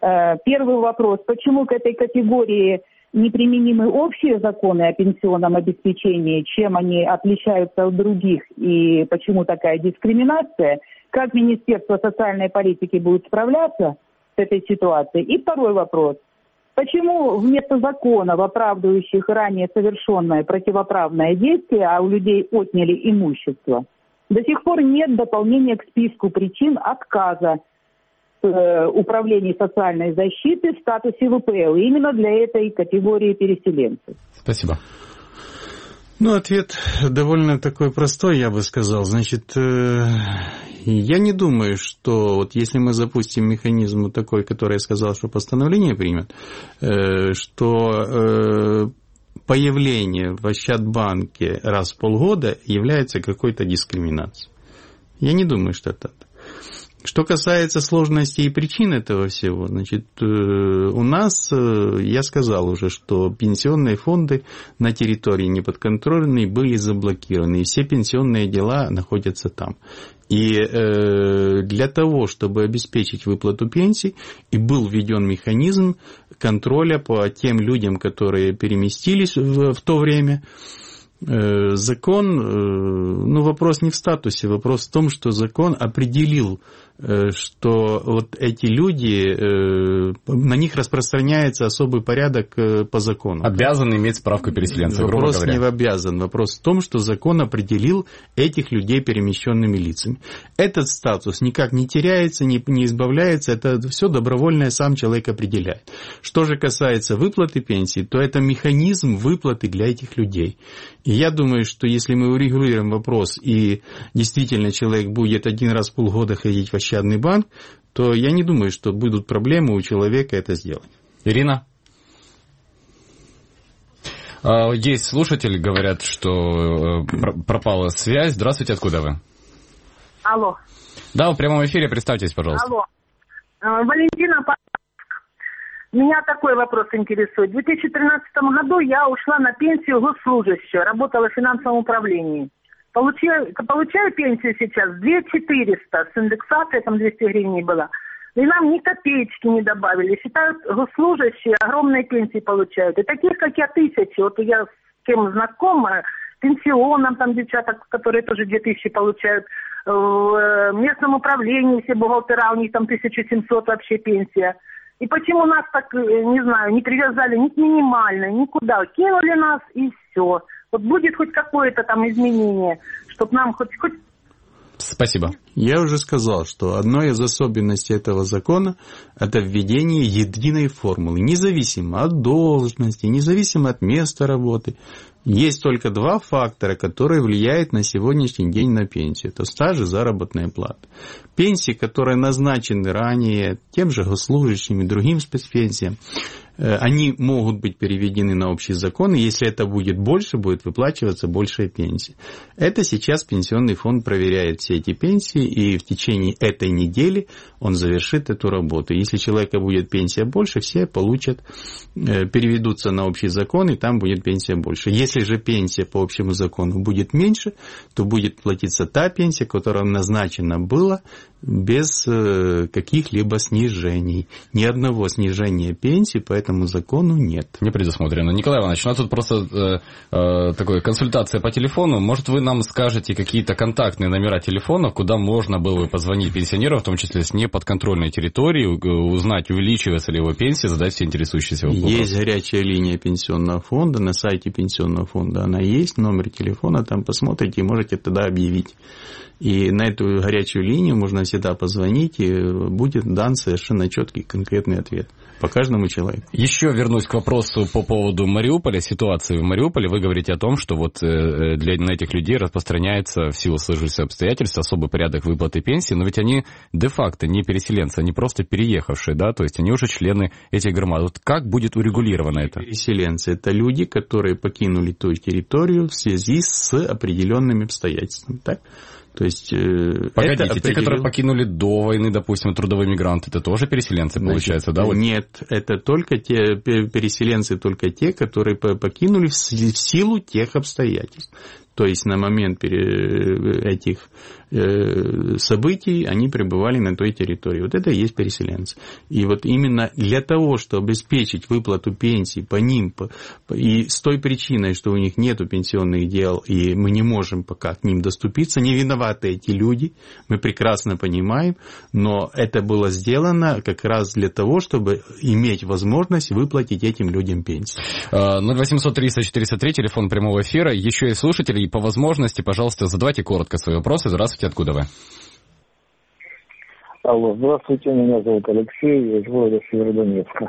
Первый вопрос. Почему к этой категории неприменимы общие законы о пенсионном обеспечении? Чем они отличаются от других? И почему такая дискриминация? Как Министерство социальной политики будет справляться с этой ситуацией? И второй вопрос. Почему вместо законов, оправдывающих ранее совершенное противоправное действие, а у людей отняли имущество, до сих пор нет дополнения к списку причин отказа э, управления социальной защиты в статусе ВПЛ именно для этой категории переселенцев? Спасибо. Ну, ответ довольно такой простой, я бы сказал. Значит, э, я не думаю, что вот если мы запустим механизм такой, который я сказал, что постановление примет, э, что э, появление в Ощадбанке раз в полгода является какой-то дискриминацией. Я не думаю, что это так. Что касается сложностей и причин этого всего, значит, у нас, я сказал уже, что пенсионные фонды на территории неподконтрольной были заблокированы, и все пенсионные дела находятся там. И для того, чтобы обеспечить выплату пенсий, и был введен механизм контроля по тем людям, которые переместились в, в то время. Закон, ну, вопрос не в статусе, вопрос в том, что закон определил, что вот эти люди, на них распространяется особый порядок по закону. Обязаны иметь справку переселенца, грубо говоря. Вопрос не в обязан, вопрос в том, что закон определил этих людей перемещенными лицами. Этот статус никак не теряется, не, не избавляется, это все добровольное сам человек определяет. Что же касается выплаты пенсии, то это механизм выплаты для этих людей. И я думаю, что если мы урегулируем вопрос, и действительно человек будет один раз в полгода ходить в Ощадный банк, то я не думаю, что будут проблемы у человека это сделать. Ирина? Есть слушатели, говорят, что пропала связь. Здравствуйте, откуда вы? Алло. Да, в прямом эфире, представьтесь, пожалуйста. Алло. Валентина, меня такой вопрос интересует. В две тысячи тринадцатом году я ушла на пенсию госслужащего, работала в финансовом управлении. Получаю, получаю пенсию сейчас две тысячи четыреста, с индексацией там двести гривен была. И нам ни копеечки не добавили. Считают, госслужащие огромные пенсии получают. И таких, как я, тысячи. Вот я с кем знакома, пенсионам там девчата, которые тоже две тысячи получают. В местном управлении все бухгалтера, у них там тысяча семьсот вообще пенсия. И почему нас так, не знаю, не привязали ни к минимальной, никуда. Кинули нас и все. Вот будет хоть какое-то там изменение, чтобы нам хоть... хоть... Спасибо. Я уже сказал, что одной из особенностей этого закона – это введение единой формулы, независимо от должности, независимо от места работы. Есть только два фактора, которые влияют на сегодняшний день на пенсию. Это стаж и заработная плата. Пенсии, которые назначены ранее тем же госслужащим и другим спецпенсиям, они могут быть переведены на общий закон, и если это будет больше, будет выплачиваться большая пенсия. Это сейчас Пенсионный фонд проверяет все эти пенсии, и в течение этой недели он завершит эту работу. Если у человека будет пенсия больше, все получат, переведутся на общий закон, и там будет пенсия больше. Если же пенсия по общему закону будет меньше, то будет платиться та пенсия, которая назначена была, без каких-либо снижений. Ни одного снижения пенсии по этому закону нет. Не предусмотрено. Николай Иванович, у нас тут просто э, э, такая консультация по телефону. Может, вы нам скажете какие-то контактные номера телефонов, куда можно было бы позвонить пенсионеру, в том числе с неподконтрольной территории, узнать, увеличивается ли его пенсия, задать все интересующиеся вопросы. Есть горячая линия пенсионного фонда, на сайте пенсионного фонда она есть, номер телефона, там посмотрите и можете тогда объявить. И на эту горячую линию можно всегда позвонить, и будет дан совершенно четкий, конкретный ответ по каждому человеку. Еще вернусь к вопросу по поводу Мариуполя, ситуации в Мариуполе. Вы говорите о том, что вот для на этих людей распространяется в силу сложившихся обстоятельств особый порядок выплаты пенсии, но ведь они де-факто не переселенцы, они просто переехавшие, да, то есть они уже члены этих громад. Вот как будет урегулировано это? Переселенцы – это люди, которые покинули ту территорию в связи с определенными обстоятельствами, так? То есть, погодите, это определен... те, которые покинули до войны, допустим, трудовые мигранты, это тоже переселенцы, значит, получается, да? Вот? Нет, это только те переселенцы, только те, которые покинули в силу тех обстоятельств. То есть на момент этих событий они пребывали на той территории. Вот это и есть переселенцы. И вот именно для того, чтобы обеспечить выплату пенсий по ним, по, и с той причиной, что у них нет пенсионных дел, и мы не можем пока к ним доступиться, не виноваты эти люди, мы прекрасно понимаем, но это было сделано как раз для того, чтобы иметь возможность выплатить этим людям пенсии. ноль восемьсот триста четыреста три, телефон прямого эфира. Еще и слушатели, и по возможности, пожалуйста, задавайте коротко свои вопросы. Здравствуйте, откуда вы? Алло, здравствуйте, меня зовут Алексей, из города Северодонецка.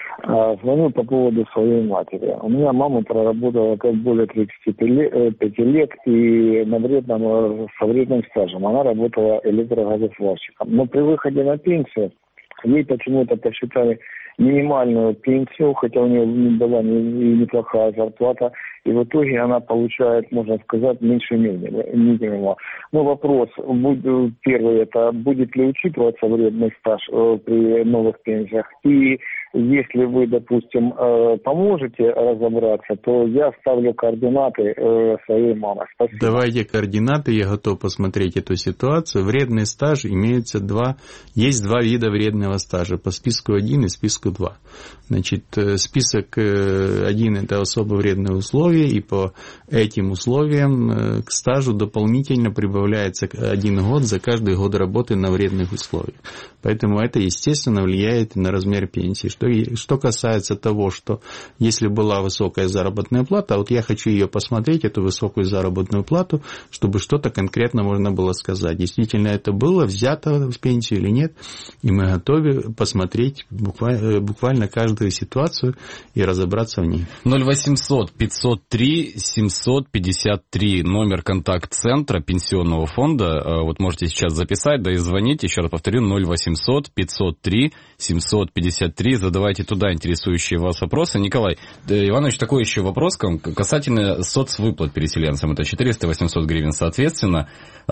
Звоню по поводу своей матери. У меня мама проработала как более тридцати пяти лет и на вредном, со вредным стажем. Она работала электрогазосварщиком. Но при выходе на пенсию ей почему-то посчитали минимальную пенсию, хотя у нее была неплохая зарплата, и в итоге она получает, можно сказать, меньше минимума. Но вопрос, первый, это будет ли учитываться вредный стаж при новых пенсиях, и если вы, допустим, поможете разобраться, то я ставлю координаты своей мамы. Спасибо. Давайте координаты, я готов посмотреть эту ситуацию. Вредный стаж имеется два, есть два вида вредного стажа, по списку один и списку два. Значит, список один – это особо вредные условия, и по этим условиям к стажу дополнительно прибавляется один год за каждый год работы на вредных условиях. Поэтому это, естественно, влияет на размер пенсии. Что, что касается того, что если была высокая заработная плата, вот я хочу ее посмотреть, эту высокую заработную плату, чтобы что-то конкретно можно было сказать. Действительно это было взято в пенсию или нет, и мы готовы посмотреть буквально, буквально каждую ситуацию и разобраться в ней. ноль восемьсот пятьсот три семьсот пятьдесят три, номер контакт-центра пенсионного фонда. Вот можете сейчас записать, да и звонить, еще раз повторю, ноль восемьсот пятьсот три семьсот пятьдесят три. Задавайте туда интересующие вас вопросы. Николай Иванович, такой еще вопрос касательно соцвыплат переселенцам. Это четыреста-восемьсот гривен соответственно.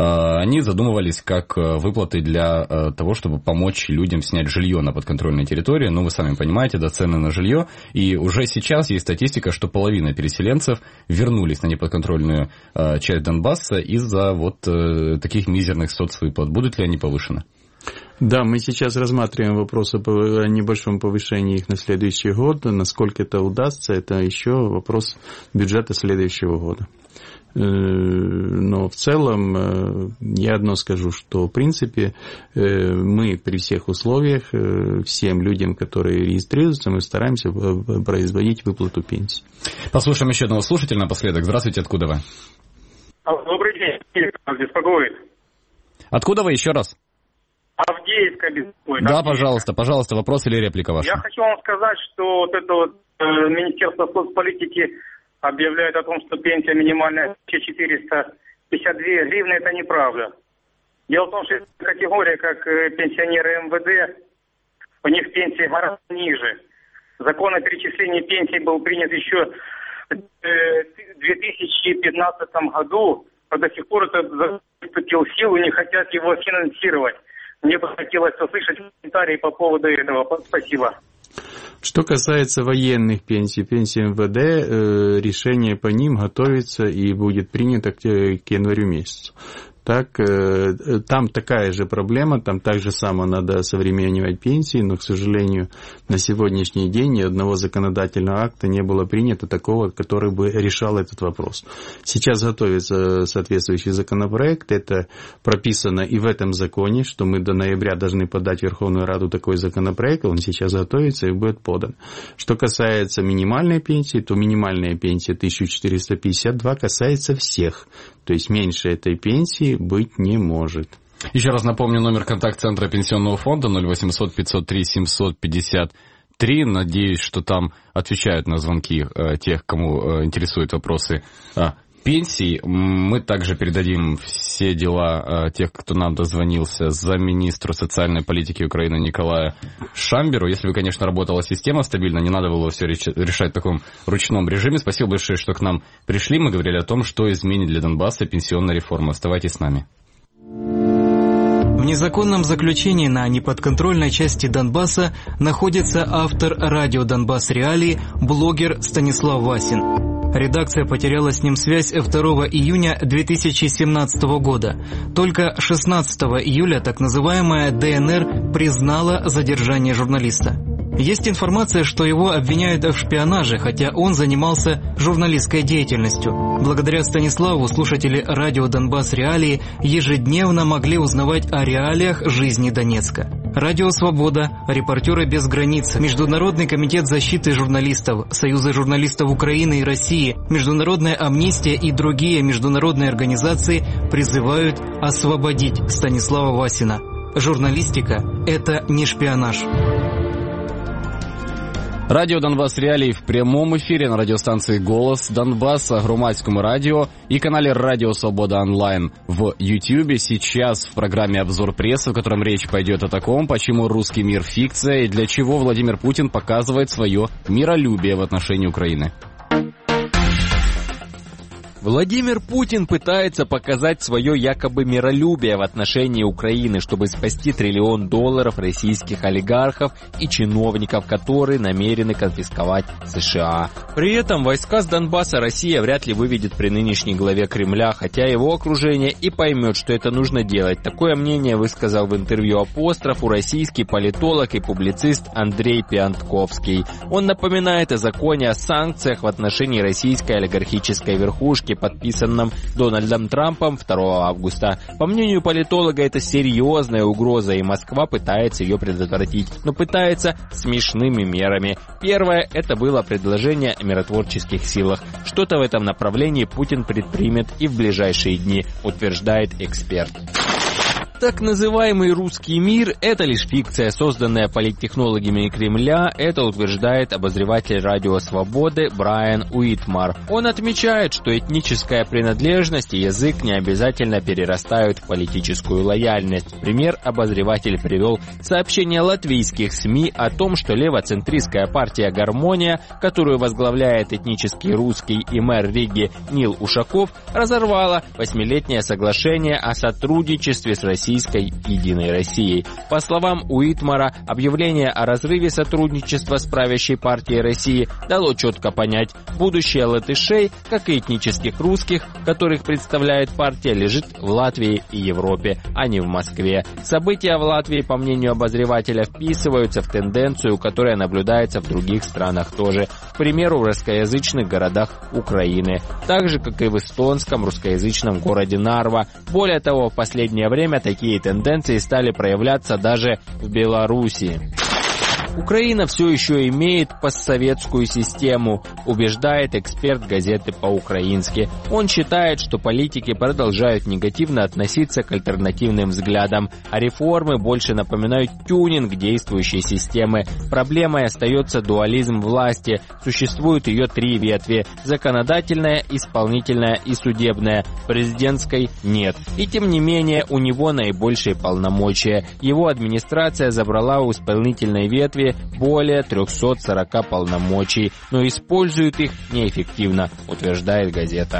Они задумывались как выплаты для того, чтобы помочь людям снять жилье на подконтрольной территории. Ну, вы сами понимаете, да, цены на жилье. И уже сейчас есть статистика, что половина переселенцев вернулись на неподконтрольную часть Донбасса из-за вот таких мизерных соцвыплат. Будут ли они повышены? Да, мы сейчас рассматриваем вопросы о небольшом повышении их на следующий год. Насколько это удастся, это еще вопрос бюджета следующего года. Но в целом я одно скажу, что в принципе мы при всех условиях, всем людям, которые регистрируются, мы стараемся производить выплату пенсии. Послушаем еще одного слушателя напоследок. Здравствуйте, откуда вы? Добрый день, беспокоит. Откуда вы еще раз? Авдеевка беспокоит. Да, Авдеевка. пожалуйста, пожалуйста, вопрос или реплика ваша. Я хочу вам сказать, что вот это вот э, Министерство соцполитики объявляет о том, что пенсия минимальная четыреста пятьдесят две гривны, это неправда. Дело в том, что категория, как пенсионеры эм вэ дэ, у них пенсии гораздо ниже. Закон о перечислении пенсий был принят еще в две тысячи пятнадцатом году, а до сих пор это вступил в силу, не хотят его финансировать. Мне бы хотелось услышать комментарии по поводу этого. Спасибо. Что касается военных пенсий, пенсий эм вэ дэ, решение по ним готовится и будет принято к январю месяцу. Так, там такая же проблема, там так же само надо осовременивать пенсии, но, к сожалению, на сегодняшний день ни одного законодательного акта не было принято такого, который бы решал этот вопрос. Сейчас готовится соответствующий законопроект, это прописано и в этом законе, что мы до ноября должны подать в Верховную Раду такой законопроект, он сейчас готовится и будет подан. Что касается минимальной пенсии, то минимальная пенсия тысяча четыреста пятьдесят два касается всех, то есть меньше этой пенсии быть не может. Еще раз напомню, номер контакт-центра пенсионного фонда ноль восемьсот пятьсот три семьсот пятьдесят три. Надеюсь, что там отвечают на звонки э, тех, кому э, интересуют вопросы э, пенсий. Мы также передадим все дела э, тех, кто нам дозвонился, замминистру социальной политики Украины Николаю Шамберу. Если бы, конечно, работала система стабильно, не надо было все решать в таком ручном режиме. Спасибо большое, что к нам пришли. Мы говорили о том, что изменит для Донбасса пенсионная реформа. Оставайтесь с нами. В незаконном заключении на неподконтрольной части Донбасса находится автор радио «Донбасс Реалии», блогер Станислав Васин. Редакция потеряла с ним связь второго июня две тысячи семнадцатого года. Только шестнадцатого июля так называемая ДНР признала задержание журналиста. Есть информация, что его обвиняют в шпионаже, хотя он занимался журналистской деятельностью. Благодаря Станиславу слушатели радио «Донбасс Реалии» ежедневно могли узнавать о реалиях жизни Донецка. Радио «Свобода», «Репортеры без границ», Международный комитет защиты журналистов, Союзы журналистов Украины и России, Международная амнистия и другие международные организации призывают освободить Станислава Васина. Журналистика – это не шпионаж. Радіо «Донбасс Реалії» в прямом эфире на радиостанции «Голос Донбасса», громадскому радио и канале «Радио Свобода онлайн» в Ютьюбе. Сейчас в программе «Обзор прессы», в котором речь пойдет о таком, почему русский мир – фикция и для чего Владимир Путин показывает свое миролюбие в отношении Украины. Владимир Путин пытается показать свое якобы миролюбие в отношении Украины, чтобы спасти триллион долларов российских олигархов и чиновников, которые намерены конфисковать США. При этом войска с Донбасса Россия вряд ли выведет при нынешней главе Кремля, хотя его окружение и поймет, что это нужно делать. Такое мнение высказал в интервью «Апострофу» российский политолог и публицист Андрей Пиантковский. Он напоминает о законе о санкциях в отношении российской олигархической верхушки, подписанном Дональдом Трампом второго августа. По мнению политолога, это серьезная угроза, и Москва пытается ее предотвратить, но пытается смешными мерами. Первое – это было предложение о миротворческих силах. Что-то в этом направлении Путин предпримет и в ближайшие дни, утверждает эксперт. Так называемый русский мир – это лишь фикция, созданная политтехнологами Кремля, это утверждает обозреватель радио «Свободы» Брайан Уитмар. Он отмечает, что этническая принадлежность и язык не обязательно перерастают в политическую лояльность. Пример обозреватель привел сообщение латвийских СМИ о том, что левоцентристская партия «Гармония», которую возглавляет этнический русский и мэр Риги Нил Ушаков, разорвала восьмилетнее соглашение о сотрудничестве с Россией. Российской Единой Россией. По словам Уитмара, объявление о разрыве сотрудничества с правящей партией России дало четко понять, будущее латышей, как и этнических русских, которых представляет партия, лежит в Латвии и Европе, а не в Москве. События в Латвии, по мнению обозревателя, вписываются в тенденцию, которая наблюдается в других странах тоже, к примеру, в русскоязычных городах Украины, так же, как и в эстонском русскоязычном городе Нарва. Более того, в последнее время такие Такие тенденции стали проявляться даже в Беларуси. Украина все еще имеет постсоветскую систему, убеждает эксперт газеты по-украински. Он считает, что политики продолжают негативно относиться к альтернативным взглядам, а реформы больше напоминают тюнинг действующей системы. Проблемой остается дуализм власти. Существуют ее три ветви – законодательная, исполнительная и судебная. Президентской нет. И тем не менее у него наибольшие полномочия. Его администрация забрала у исполнительной ветви более триста сорок полномочий, но используют их неэффективно, утверждает газета.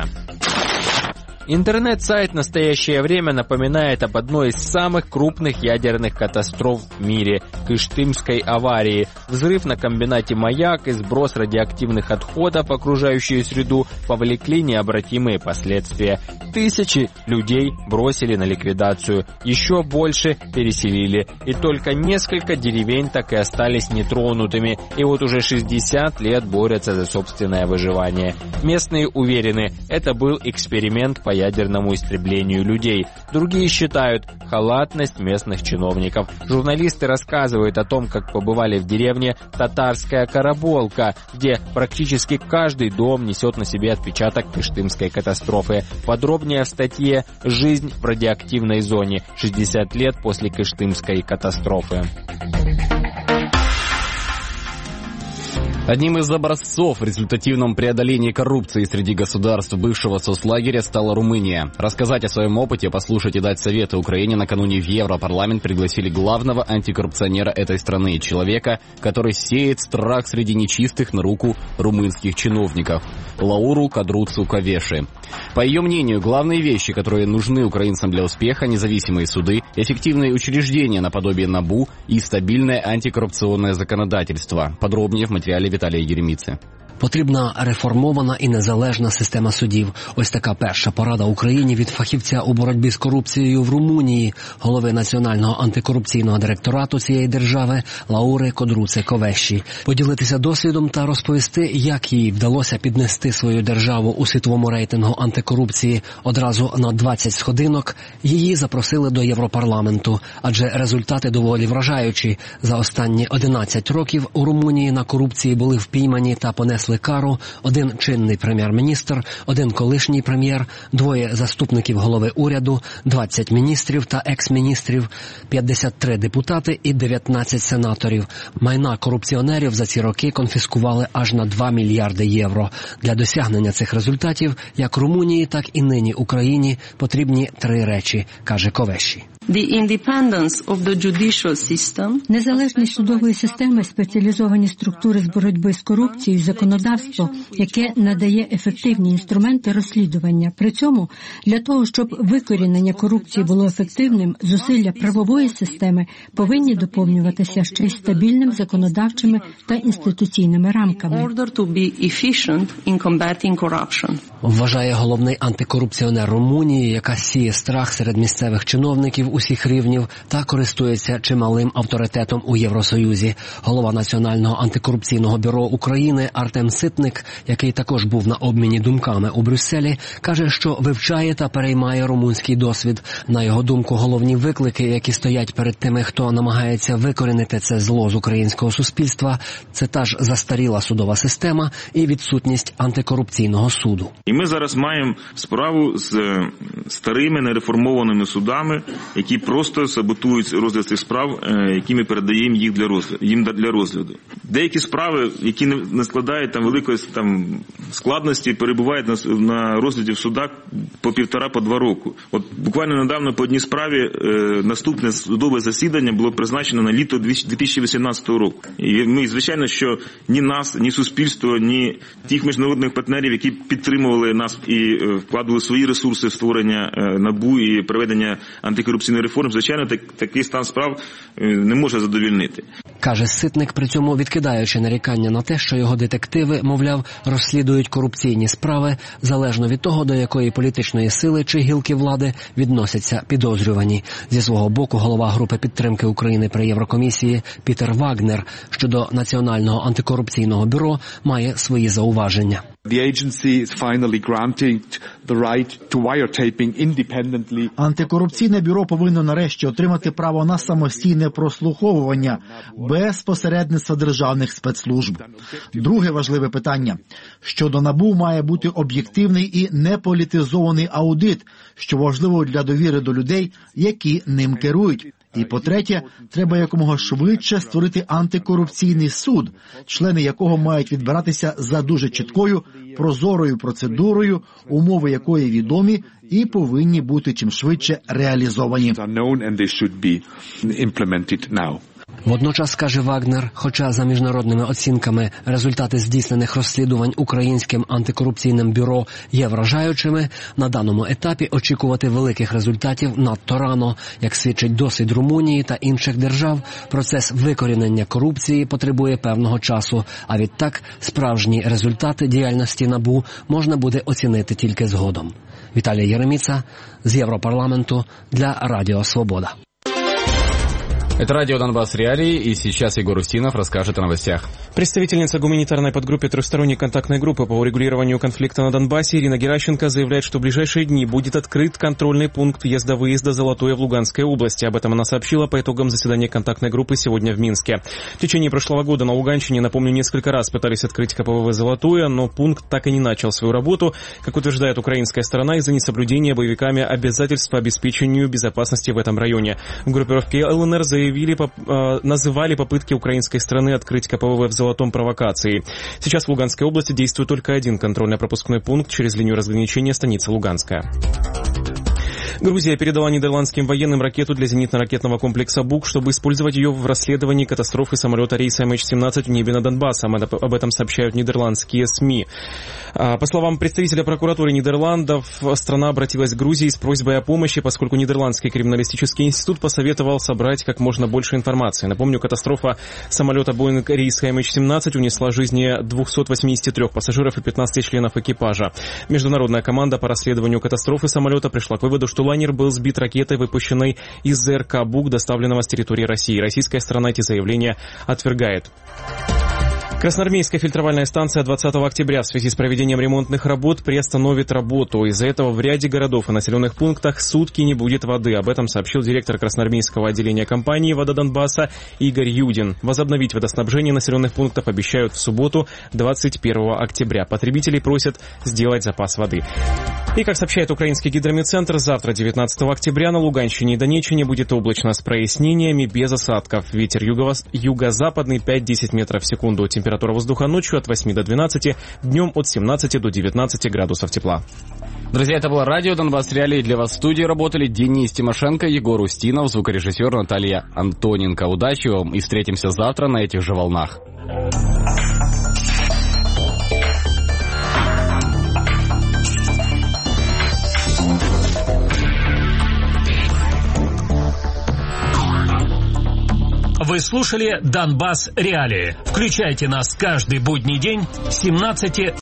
Интернет-сайт «Настоящее время» напоминает об одной из самых крупных ядерных катастроф в мире – Кыштымской аварии. Взрыв на комбинате «Маяк» и сброс радиоактивных отходов в окружающую среду повлекли необратимые последствия. Тысячи людей бросили на ликвидацию, еще больше переселили, и только несколько деревень так и остались нетронутыми, и вот уже шестьдесят лет борются за собственное выживание. Местные уверены, это был эксперимент по ядерному истреблению людей. Другие считают халатность местных чиновников. Журналисты рассказывают о том, как побывали в деревне Татарская Караболка, где практически каждый дом несет на себе отпечаток Кыштымской катастрофы. Подробнее в статье «Жизнь в радиоактивной зоне. шестьдесят лет после Кыштымской катастрофы». Одним из образцов в результативном преодолении коррупции среди государств бывшего соцлагеря стала Румыния. Рассказать о своем опыте, послушать и дать советы Украине накануне в Европарламент пригласили главного антикоррупционера этой страны, человека, который сеет страх среди нечистых на руку румынских чиновников – Лауру Кадруцу Кавеши. По ее мнению, главные вещи, которые нужны украинцам для успеха – независимые суды, эффективные учреждения наподобие НАБУ и стабильное антикоррупционное законодательство. Подробнее в материале Виталия Еремицы. Потрібна реформована і незалежна система судів. Ось така перша порада Україні від фахівця у боротьбі з корупцією в Румунії, голови Національного антикорупційного директорату цієї держави Лаури Кодруце-Ковеші. Поділитися досвідом та розповісти, як їй вдалося піднести свою державу у світовому рейтингу антикорупції одразу на двадцять сходинок, її запросили до Європарламенту. Адже результати доволі вражаючі. За останні одинадцять років у Румунії на корупції були впіймані та понесли кару один чинний прем'єр-міністр, один колишній прем'єр, двоє заступників голови уряду, двадцять міністрів та екс-міністрів, п'ятдесят три депутати і дев'ятнадцять сенаторів. Майна корупціонерів за ці роки конфіскували аж на два мільярди євро. Для досягнення цих результатів як Румунії, так і нині Україні потрібні три речі, каже Ковеші. Незалежність судової системи, спеціалізовані структури з боротьби з корупцією, законодавство, яке надає ефективні інструменти розслідування. При цьому, для того, щоб викорінення корупції було ефективним, зусилля правової системи повинні доповнюватися ще й стабільним законодавчими та інституційними рамками. Вважає головний антикорупціонер Румунії, яка сіє страх серед місцевих чиновників усіх рівнів та користується чималим авторитетом у Євросоюзі. Голова Національного антикорупційного бюро України Артем Ситник, який також був на обміні думками у Брюсселі, каже, що вивчає та переймає румунський досвід. На його думку, головні виклики, які стоять перед тими, хто намагається викорінити це зло з українського суспільства, це та ж застаріла судова система і відсутність антикорупційного суду. І ми зараз маємо справу з старими нереформованими судами, які просто саботують розгляд цих справ, які ми передаємо їх для розгляду, їм для розгляду. Деякі справи, які не складають там великої там складності, перебувають на, на розгляді в судах по півтора, по два року. От буквально недавно по одній справі е, наступне судове засідання було призначено на літо дві тисячі вісімнадцятого року. І ми, звичайно, що ні нас, ні суспільство, ні тих міжнародних партнерів, які підтримували нас і е, вкладували свої ресурси в створення е, НАБУ і проведення антикорупційної реформи, звичайно, так, такий стан справ е, не може задовільнити. Каже Ситник, при цьому відкидаючи нарікання на те, що його детективи, мовляв, розслідують корупційні справи, залежно від того, до якої політичної сили чи гілки влади відносяться підозрювані. Зі свого боку, голова групи підтримки України при Єврокомісії Пітер Вагнер щодо Національного антикорупційного бюро має свої зауваження. Антикорупційне бюро повинно нарешті отримати право на самостійне прослуховування без посередництва державних спецслужб. Друге важливе питання. Щодо НАБУ має бути об'єктивний і неполітизований аудит, що важливо для довіри до людей, які ним керують. І, по-третє, треба якомога швидше створити антикорупційний суд, члени якого мають відбиратися за дуже чіткою, прозорою процедурою, умови якої відомі і повинні бути чим швидше реалізовані. Водночас, каже Вагнер, хоча за міжнародними оцінками результати здійснених розслідувань українським антикорупційним бюро є вражаючими, на даному етапі очікувати великих результатів надто рано. Як свідчить досвід Румунії та інших держав, процес викорінення корупції потребує певного часу, а відтак справжні результати діяльності НАБУ можна буде оцінити тільки згодом. Віталій Єреміца з Європарламенту для Радіо Свобода. Это радио «Донбасс Реалии», и сейчас Егор Устинов расскажет о новостях. Представительница гуманитарной подгруппы трехсторонней контактной группы по урегулированию конфликта на Донбассе Ирина Геращенко заявляет, что в ближайшие дни будет открыт контрольный пункт въезда-выезда «Золотое» в Луганской области. Об этом она сообщила по итогам заседания контактной группы сегодня в Минске. В течение прошлого года на Луганщине, напомню, несколько раз пытались открыть ка пэ вэ вэ «Золотое», но пункт так и не начал свою работу, как утверждает украинская сторона, из-за несоблюдения боевиками обязательств по обеспечению безопасности в этом районе. В группировке эл эн эр заявили, называли попытки украинской страны открыть ка пэ вэ вэ в «Золотом» провокацией. Сейчас в Луганской области действует только один контрольно-пропускной пункт через линию разграничения станицы Луганская. Грузия передала нидерландским военным ракету для зенитно-ракетного комплекса «Бук», чтобы использовать ее в расследовании катастрофы самолета рейса эм эйч семнадцать в небе над Донбассом. Об этом сообщают нидерландские СМИ. По словам представителя прокуратуры Нидерландов, страна обратилась к Грузии с просьбой о помощи, поскольку Нидерландский криминалистический институт посоветовал собрать как можно больше информации. Напомню, катастрофа самолета Boeing рейс эм эйч семнадцать унесла жизни двухсот восьмидесяти трёх пассажиров и пятнадцати членов экипажа. Международная команда по расследованию катастрофы самолета пришла к выводу, что лайнер был сбит ракетой, выпущенной из ЗРК «Бук», доставленного с территории России. Российская сторона эти заявления отвергает. Красноармейская фильтровальная станция двадцатого октября в связи с проведением ремонтных работ приостановит работу. Из-за этого в ряде городов и населенных пунктах сутки не будет воды. Об этом сообщил директор Красноармейского отделения компании «Вода Донбасса» Игорь Юдин. Возобновить водоснабжение населенных пунктов обещают в субботу, двадцать первого октября. Потребителей просят сделать запас воды. И, как сообщает украинский гидрометцентр, завтра, девятнадцатого октября, на Луганщине и Донеччине будет облачно с прояснениями, без осадков. Ветер юго- юго-западный пять-десять метров в секунду. Температура воздуха ночью от восьми до двенадцати, днем от семнадцати до девятнадцати градусов тепла. Друзья, это было радио Донбасс Реалии. Для вас в студии работали Денис Тимошенко, Егор Устинов, звукорежиссер Наталья Антоненко. Удачи вам и встретимся завтра на этих же волнах. Вы слушали «Донбасс Реалии». Включайте нас каждый будний день с семнадцати